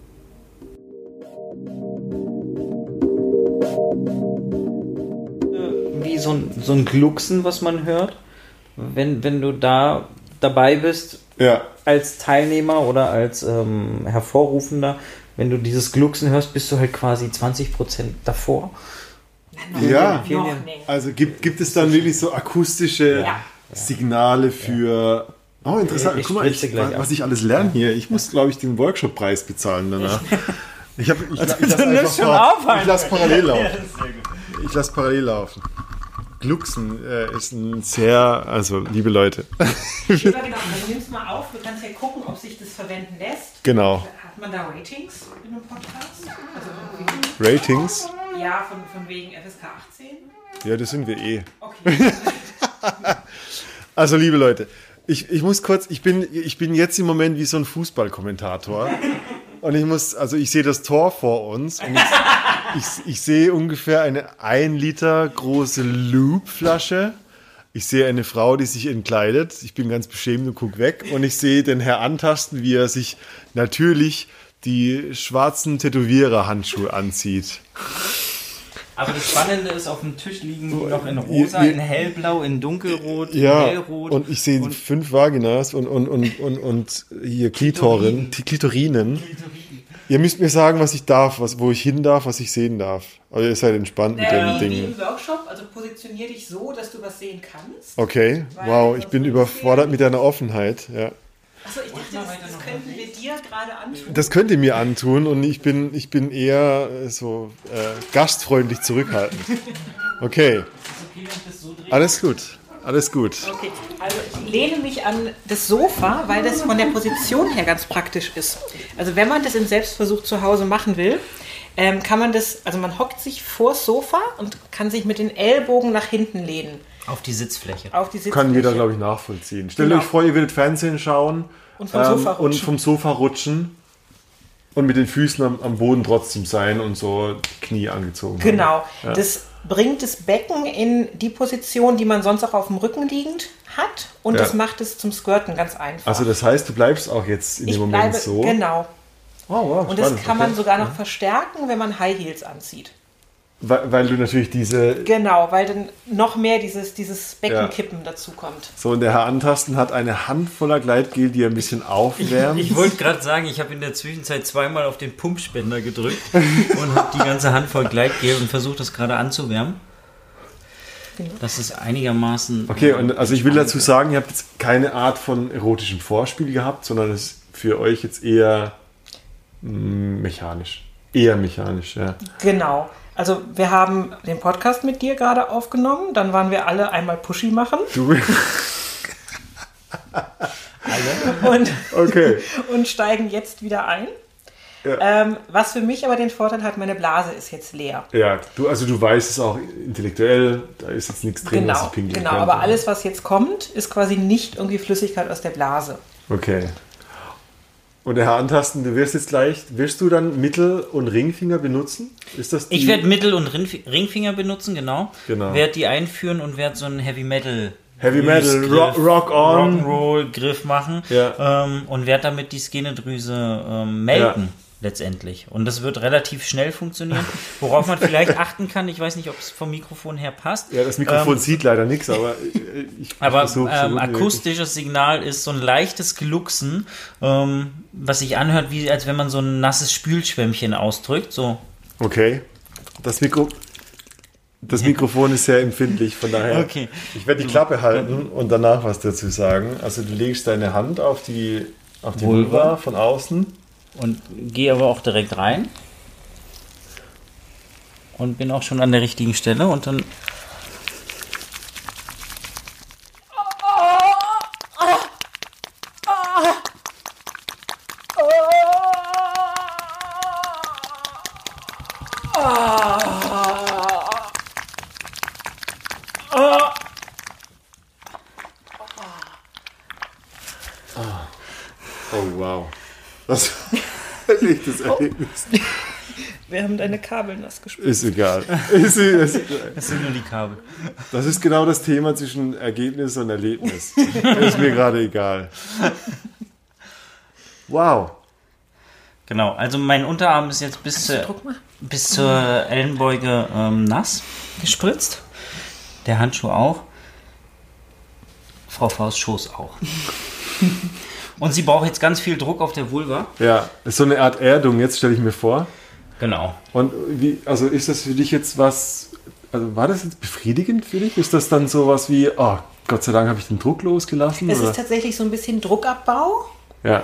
S2: Wie so ein, so ein Glucksen, was man hört, wenn, wenn du da dabei bist
S1: Ja,
S2: als Teilnehmer oder als ähm, Hervorrufender, wenn du dieses Glucksen hörst, bist du halt quasi zwanzig Prozent davor.
S1: ja.
S3: Noch nicht.
S1: Also gibt, gibt es dann wirklich so akustische
S3: Ja.
S1: Signale für... Oh, interessant.
S2: Ich
S1: Guck mal,
S2: spritze
S1: ich,
S2: gleich
S1: was
S2: ab.
S1: ich alles lerne hier. Ich muss, glaube ich, den Workshop-Preis bezahlen danach. Ich, hab, ich, ich lasse
S2: nimmst
S1: einfach
S2: schon
S1: mal,
S2: auf, Alter.
S1: ich lasse parallel laufen. Ich lasse parallel laufen. Glucksen äh, ist ein sehr, also liebe Leute.
S3: Ja, genau. Dann nimm's mal auf. Du kannst ja gucken, ob sich das verwenden lässt.
S1: Genau.
S3: Hat man da Ratings in einem Podcast? Also irgendwie-
S1: Ratings.
S3: ja, von, von wegen F S K achtzehn?
S1: Ja, das sind wir eh.
S3: Okay.
S1: Also liebe Leute, ich, ich muss kurz, ich bin, ich bin jetzt im Moment wie so ein Fußballkommentator. Und ich muss, also ich sehe das Tor vor uns und ich, ich, ich sehe ungefähr eine ein Liter große Loop-Flasche. Ich sehe eine Frau, die sich entkleidet. Ich bin ganz beschämt und gucke weg. Und ich sehe den Herr antasten, wie er sich natürlich die schwarzen Tätowierer-Handschuhe anzieht.
S2: Aber das Spannende ist, auf dem Tisch liegen die noch in
S1: Ihr-
S2: rosa,
S1: ihr-
S2: in hellblau, in dunkelrot, in
S1: Ja,
S2: hellrot.
S1: und ich sehe
S2: und
S1: fünf Vaginas und, und, und, und, und hier Klitoren, die Klitorinen. Ihr müsst mir sagen, was ich darf, was, wo ich hin darf, was ich sehen darf. Aber ihr seid entspannt mit
S3: Äh,
S1: dem
S3: wie
S1: Ding.
S3: im Workshop, also positionier dich so, dass du was sehen kannst.
S1: Okay, wow, ich bin überfordert mit deiner Offenheit. Ja.
S3: Achso, ich dachte, das, das könnten wir dir gerade antun.
S1: Das könnt ihr mir antun und ich bin, ich bin eher äh, so äh, gastfreundlich zurückhaltend. Okay, alles gut, alles gut.
S3: Okay, also ich lehne mich an das Sofa, weil das von der Position her ganz praktisch ist. Also wenn man das im Selbstversuch zu Hause machen will, ähm, kann man das, also man hockt sich vors Sofa und kann sich mit den Ellbogen nach hinten lehnen
S2: auf die Sitzfläche.
S3: auf die Sitzfläche.
S1: Kann jeder, glaube ich, nachvollziehen. Stellt
S3: Genau.
S1: euch vor, ihr würdet Fernsehen schauen
S3: Und vom Sofa
S1: und
S3: rutschen.
S1: vom Sofa rutschen und mit den Füßen am, am Boden trotzdem sein und so die Knie angezogen haben.
S3: Genau, das bringt das Becken in die Position, die man sonst auch auf dem Rücken liegend hat und
S1: Ja.
S3: das macht es zum Skirten ganz einfach.
S1: Also das heißt, du bleibst auch jetzt in
S3: ich
S1: dem Moment
S3: bleibe,
S1: so.
S3: genau.
S1: Oh, wow,
S3: Und das
S1: spannend,
S3: kann man
S1: okay.
S3: sogar noch verstärken, wenn man High Heels anzieht.
S1: Weil, weil du natürlich diese...
S3: Genau, weil dann noch mehr dieses, dieses
S1: Ja.
S3: Beckenkippen dazu kommt.
S1: So, und der Herr Antasten hat eine Hand voller Gleitgel, die er ein bisschen aufwärmt.
S2: Ich wollte gerade sagen, ich habe in der Zwischenzeit zweimal auf den Pumpspender gedrückt und habe die ganze Hand voll Gleitgel und versucht, das gerade anzuwärmen. Das ist einigermaßen...
S1: Okay, und also ich will dazu sagen, ihr habt jetzt keine Art von erotischem Vorspiel gehabt, sondern es ist für euch jetzt eher mm, mechanisch. Eher mechanisch, ja.
S3: Genau. Also wir haben den Podcast mit dir gerade aufgenommen, dann waren wir alle einmal Pushy machen
S1: Du,
S3: und,
S1: okay.
S3: und steigen jetzt wieder ein.
S1: Ja.
S3: Ähm, was für mich aber den Vorteil hat, meine Blase ist jetzt leer.
S1: Ja, du, also du weißt es auch intellektuell, da ist jetzt nichts drin, was
S3: Genau,
S1: ich pinkeln
S3: genau.
S1: könnte.
S3: Aber alles, was jetzt kommt, ist quasi nicht irgendwie Flüssigkeit aus der Blase.
S1: Okay. Und der Herr Antasten, du wirst jetzt gleich, wirst du dann Mittel- und Ringfinger benutzen? Ist das die?
S2: Ich werde Mittel- und Ringf- Ringfinger benutzen, genau.
S1: Genau.
S2: Werde die einführen und werde so einen Heavy Metal
S1: Heavy Metal,
S2: Griff,
S1: Rock, Rock on.
S2: Rock'n'Roll Griff machen
S1: Ja.
S2: ähm, und werde damit die Skenedrüse ähm, melken.
S1: Ja.
S2: Letztendlich. Und das wird relativ schnell funktionieren. Worauf man vielleicht achten kann, ich weiß nicht, ob es vom Mikrofon her passt.
S1: Ja, das Mikrofon
S2: Ähm,
S1: sieht leider nichts, aber ich, ich
S2: Aber
S1: versuch's so
S2: ähm,
S1: gut wie möglich.
S2: akustisches Signal ist so ein leichtes Glucksen, ähm, was sich anhört, wie als wenn man so ein nasses Spülschwämmchen ausdrückt. So.
S1: Okay. Das Mikro... Das Mikrofon ist sehr empfindlich, von daher.
S2: Okay.
S1: Ich werde die Klappe halten und danach was dazu sagen. Also du legst deine Hand auf die, auf die
S2: Vulva.
S1: Vulva von außen.
S2: Und gehe aber auch direkt rein. Und bin auch schon an der richtigen Stelle und dann.
S1: Oh, wow. Das war ein echtes Erlebnis.
S3: Wir haben deine Kabel nass gespült.
S1: Ist egal. Ist, ist egal.
S2: Das sind nur die Kabel.
S1: Das ist genau das Thema zwischen Ergebnis und Erlebnis. Ist mir gerade egal. Wow.
S2: Genau, also mein Unterarm ist jetzt bis, zu, bis zur Ellenbeuge ähm, nass gespritzt. Der Handschuh auch. Frau Faust Schoß auch. Und sie braucht jetzt ganz viel Druck auf der Vulva.
S1: Ja, ist so eine Art Erdung, jetzt stelle ich mir vor.
S2: Genau.
S1: Und wie, also ist das für dich jetzt was, also war das jetzt befriedigend für dich? Ist das dann sowas wie, oh, Gott sei Dank habe ich den Druck losgelassen?
S3: Es
S1: oder?
S3: ist tatsächlich so ein bisschen Druckabbau.
S1: Ja.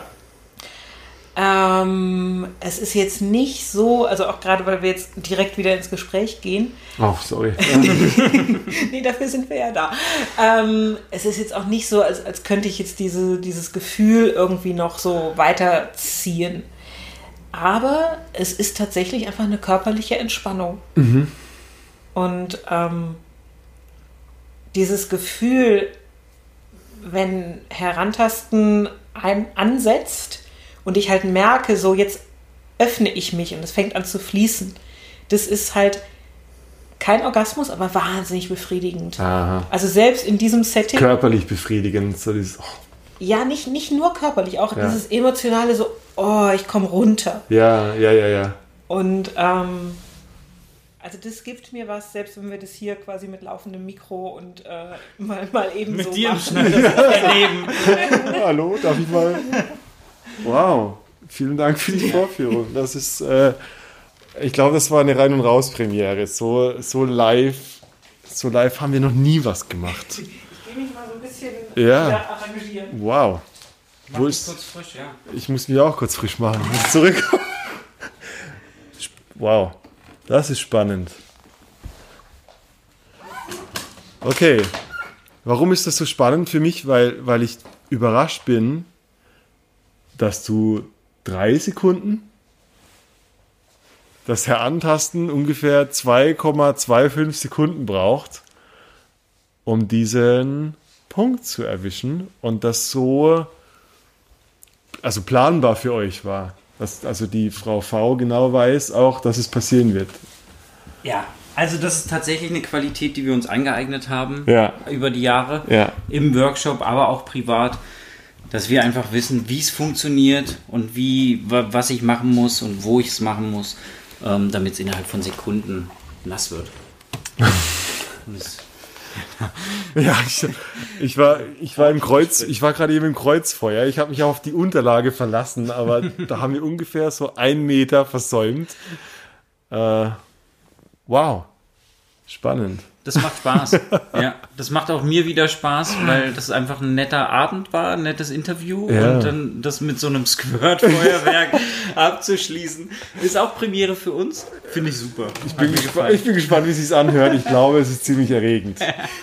S3: Ähm, es ist jetzt nicht so, also auch gerade, weil wir jetzt direkt wieder ins Gespräch gehen.
S1: Oh, sorry.
S3: Nee, dafür sind wir ja da. Ähm, es ist jetzt auch nicht so, als, als könnte ich jetzt diese, dieses Gefühl irgendwie noch so weiterziehen. Aber es ist tatsächlich einfach eine körperliche Entspannung.
S1: Mhm.
S3: Und ähm, dieses Gefühl, wenn Herantasten ein ansetzt und ich halt merke, so jetzt öffne ich mich und es fängt an zu fließen, das ist halt kein Orgasmus, aber wahnsinnig befriedigend.
S1: Aha.
S3: Also selbst in diesem Setting.
S1: Körperlich befriedigend. So dieses, oh.
S3: Ja, nicht, nicht nur körperlich, auch
S1: Ja.
S3: dieses emotionale, so, oh, ich komme runter.
S1: Ja, ja, ja, ja.
S3: Und ähm, also das gibt mir was, selbst wenn wir das hier quasi mit laufendem Mikro und äh, mal, mal eben
S2: Mit
S3: so
S2: dir im
S3: machen.
S2: Schneiderleben.
S1: Hallo, darf ich mal? Wow, vielen Dank für die Vorführung. Das ist, äh, ich glaube, das war eine Rein- und Raus-Premiere. So, so live, so live haben wir noch nie was gemacht.
S3: Ich gehe mich mal so ein bisschen
S1: Ja.
S3: wieder arrangieren.
S1: Wow.
S2: Mach
S1: Wo
S2: dich
S1: ist,
S2: kurz frisch, ja.
S1: ich muss mich auch kurz frisch machen. Ich muss zurück. Wow, das ist spannend. Okay, warum ist das so spannend für mich? Weil, weil ich überrascht bin, dass du drei Sekunden das Herantasten ungefähr zwei Komma fünfundzwanzig Sekunden braucht, um diesen Punkt zu erwischen und das so also planbar für euch war. Dass also die Frau V genau weiß auch, dass es passieren wird.
S2: Ja, also das ist tatsächlich eine Qualität, die wir uns angeeignet haben
S1: Ja.
S2: über die Jahre.
S1: Ja.
S2: Im Workshop, aber auch privat, dass wir einfach wissen, wie es funktioniert und wie, wa- was ich machen muss und wo ich es machen muss, ähm, damit es innerhalb von Sekunden nass wird. Und es-
S1: Ja, ich, ich war, ich war im Kreuz, ich war gerade eben im Kreuzfeuer. Ich habe mich auf die Unterlage verlassen, aber da haben wir ungefähr so einen Meter versäumt. Äh, wow, spannend.
S2: Das macht Spaß. Ja, das macht auch mir wieder Spaß, weil das einfach ein netter Abend war, ein nettes Interview
S1: Ja.
S2: und dann das mit so einem Squirt-Feuerwerk abzuschließen, ist auch Premiere für uns. Finde ich super.
S1: Ich bin, gespa ich bin gespannt, wie es sich anhört. Ich glaube, es ist ziemlich erregend.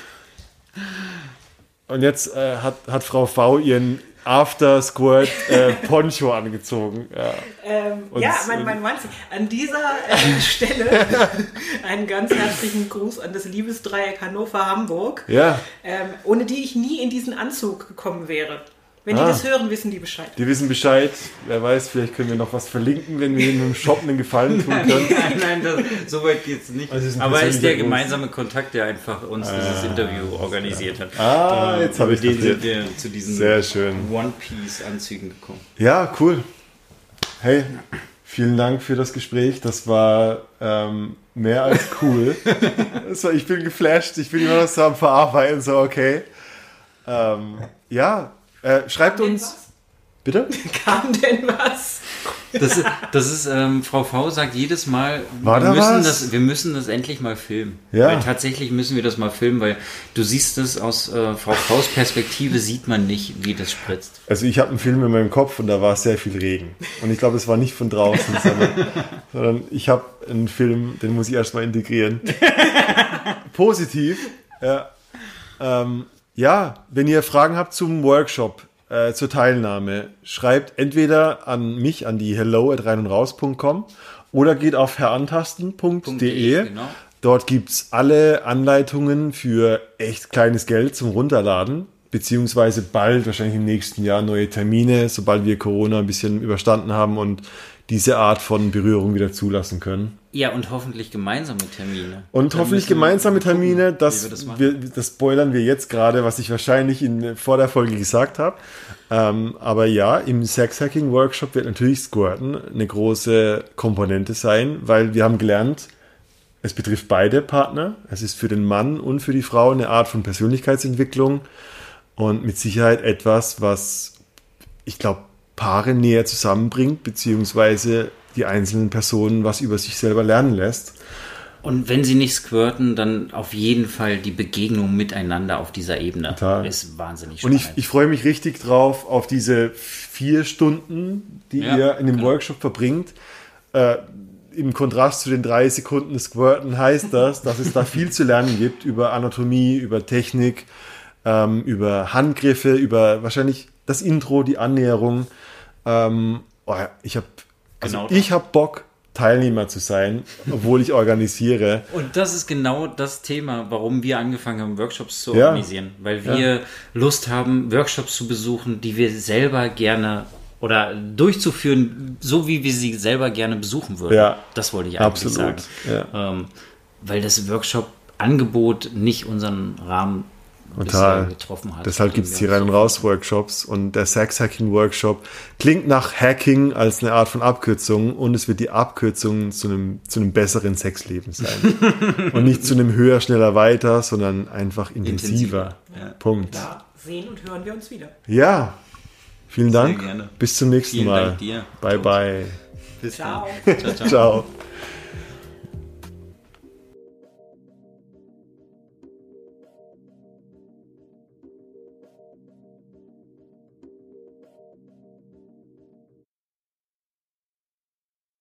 S1: Und jetzt äh, hat, hat Frau V ihren After-Squirt-Poncho angezogen. Ja.
S3: Ähm,
S1: Und
S3: ja,
S1: es-
S3: mein, mein Mann, an dieser äh, Stelle einen ganz herzlichen Gruß an das Liebesdreieck Hannover-Hamburg,
S1: Ja,
S3: ähm, ohne die ich nie in diesen Anzug gekommen wäre. Wenn die
S1: Ah.
S3: das hören, wissen die Bescheid.
S1: die wissen Bescheid. Wer weiß, vielleicht können wir noch was verlinken, wenn wir ihnen im Shop einen Gefallen tun können.
S2: Nein, nein, das, so weit geht es nicht.
S1: Also es ist ein
S2: Aber es ist der
S1: persönlicher Gruß.
S2: gemeinsame Kontakt, der einfach uns dieses Interview organisiert hat.
S1: Ah, jetzt habe ich
S2: Über den
S1: kapiert.
S2: sind wir zu diesen
S1: Sehr schön.
S2: One-Piece-Anzügen gekommen.
S1: Ja, cool. Hey, vielen Dank für das Gespräch. Das war ähm, mehr als cool. Das war, ich bin geflasht. Ich bin immer noch so am Verarbeiten. So, okay. Ähm, ja, äh, schreibt uns. Bitte?
S3: Kam denn was?
S2: Das, ist- das ist, ähm, Frau V sagt jedes Mal,
S1: War
S2: wir,
S1: da
S2: müssen
S1: was?
S2: das, wir müssen das endlich mal filmen.
S1: Ja.
S2: Weil tatsächlich müssen wir das mal filmen, weil du siehst es aus äh, Frau Vs Perspektive, sieht man nicht, wie das spritzt.
S1: Also ich habe einen Film in meinem Kopf und da war sehr viel Regen. Und ich glaube, es war nicht von draußen, sondern, sondern ich habe einen Film, den muss ich erstmal integrieren. Positiv. Ja. Ähm, ja, wenn ihr Fragen habt zum Workshop, äh, zur Teilnahme, schreibt entweder an mich, an die hello at rein und raus punkt com oder geht auf herantasten punkt de.
S2: Genau.
S1: Dort gibt es alle Anleitungen für echt kleines Geld zum Runterladen. beziehungsweise bald, wahrscheinlich im nächsten Jahr, neue Termine, sobald wir Corona ein bisschen überstanden haben und diese Art von Berührung wieder zulassen können.
S2: Ja, und hoffentlich gemeinsame Termine.
S1: Und
S2: Da
S1: hoffentlich
S2: müssen wir
S1: gemeinsame
S2: gucken,
S1: Termine,
S2: wie
S1: das,
S2: wir das machen.
S1: wir, das spoilern wir jetzt gerade, was ich wahrscheinlich in, vor der Folge gesagt habe. Ähm, aber ja, im Sex-Hacking-Workshop wird natürlich Squirten eine große Komponente sein, weil wir haben gelernt, es betrifft beide Partner. Es ist für den Mann und für die Frau eine Art von Persönlichkeitsentwicklung und mit Sicherheit etwas, was, ich glaube, Paare näher zusammenbringt, beziehungsweise die einzelnen Personen was über sich selber lernen lässt.
S2: Und wenn sie nicht squirten, dann auf jeden Fall die Begegnung miteinander auf dieser Ebene.
S1: Total.
S2: Ist wahnsinnig
S1: Und
S2: spannend.
S1: ich, ich freue mich richtig drauf auf diese vier Stunden, die
S2: Ja,
S1: ihr in dem
S2: genau.
S1: Workshop verbringt. Äh, Im Kontrast zu den drei Sekunden Squirten heißt das, dass es da viel zu lernen gibt über Anatomie, über Technik, ähm, über Handgriffe, über wahrscheinlich das Intro, die Annäherung. Ähm, oh ja, ich habe also
S2: Genau
S1: ich habe Bock, Teilnehmer zu sein, obwohl ich organisiere.
S2: Und das ist genau das Thema, warum wir angefangen haben, Workshops zu
S1: Ja.
S2: organisieren. Weil wir
S1: Ja.
S2: Lust haben, Workshops zu besuchen, die wir selber gerne oder durchzuführen, so wie wir sie selber gerne besuchen würden.
S1: Ja.
S2: Das wollte ich eigentlich
S1: Absolut.
S2: sagen.
S1: Ja.
S2: Ähm, weil das Workshop-Angebot nicht unseren Rahmen
S1: Total.
S2: bisher getroffen hat.
S1: Deshalb gibt es die Rein- und Raus-Workshops und der Sex-Hacking-Workshop klingt nach Hacking als eine Art von Abkürzung und es wird die Abkürzung zu einem, zu einem besseren Sexleben sein. Und nicht zu einem höher, schneller, weiter, sondern einfach intensiver.
S2: Intensiver, ja.
S1: Punkt.
S3: Da sehen und hören wir uns wieder.
S1: Ja, vielen Dank.
S2: gerne.
S1: Bis zum nächsten
S2: Vielen
S1: Mal.
S2: Dank dir.
S1: Bye, bye.
S2: Bis
S3: Ciao.
S2: dann. Ciao, ciao.
S1: Ciao.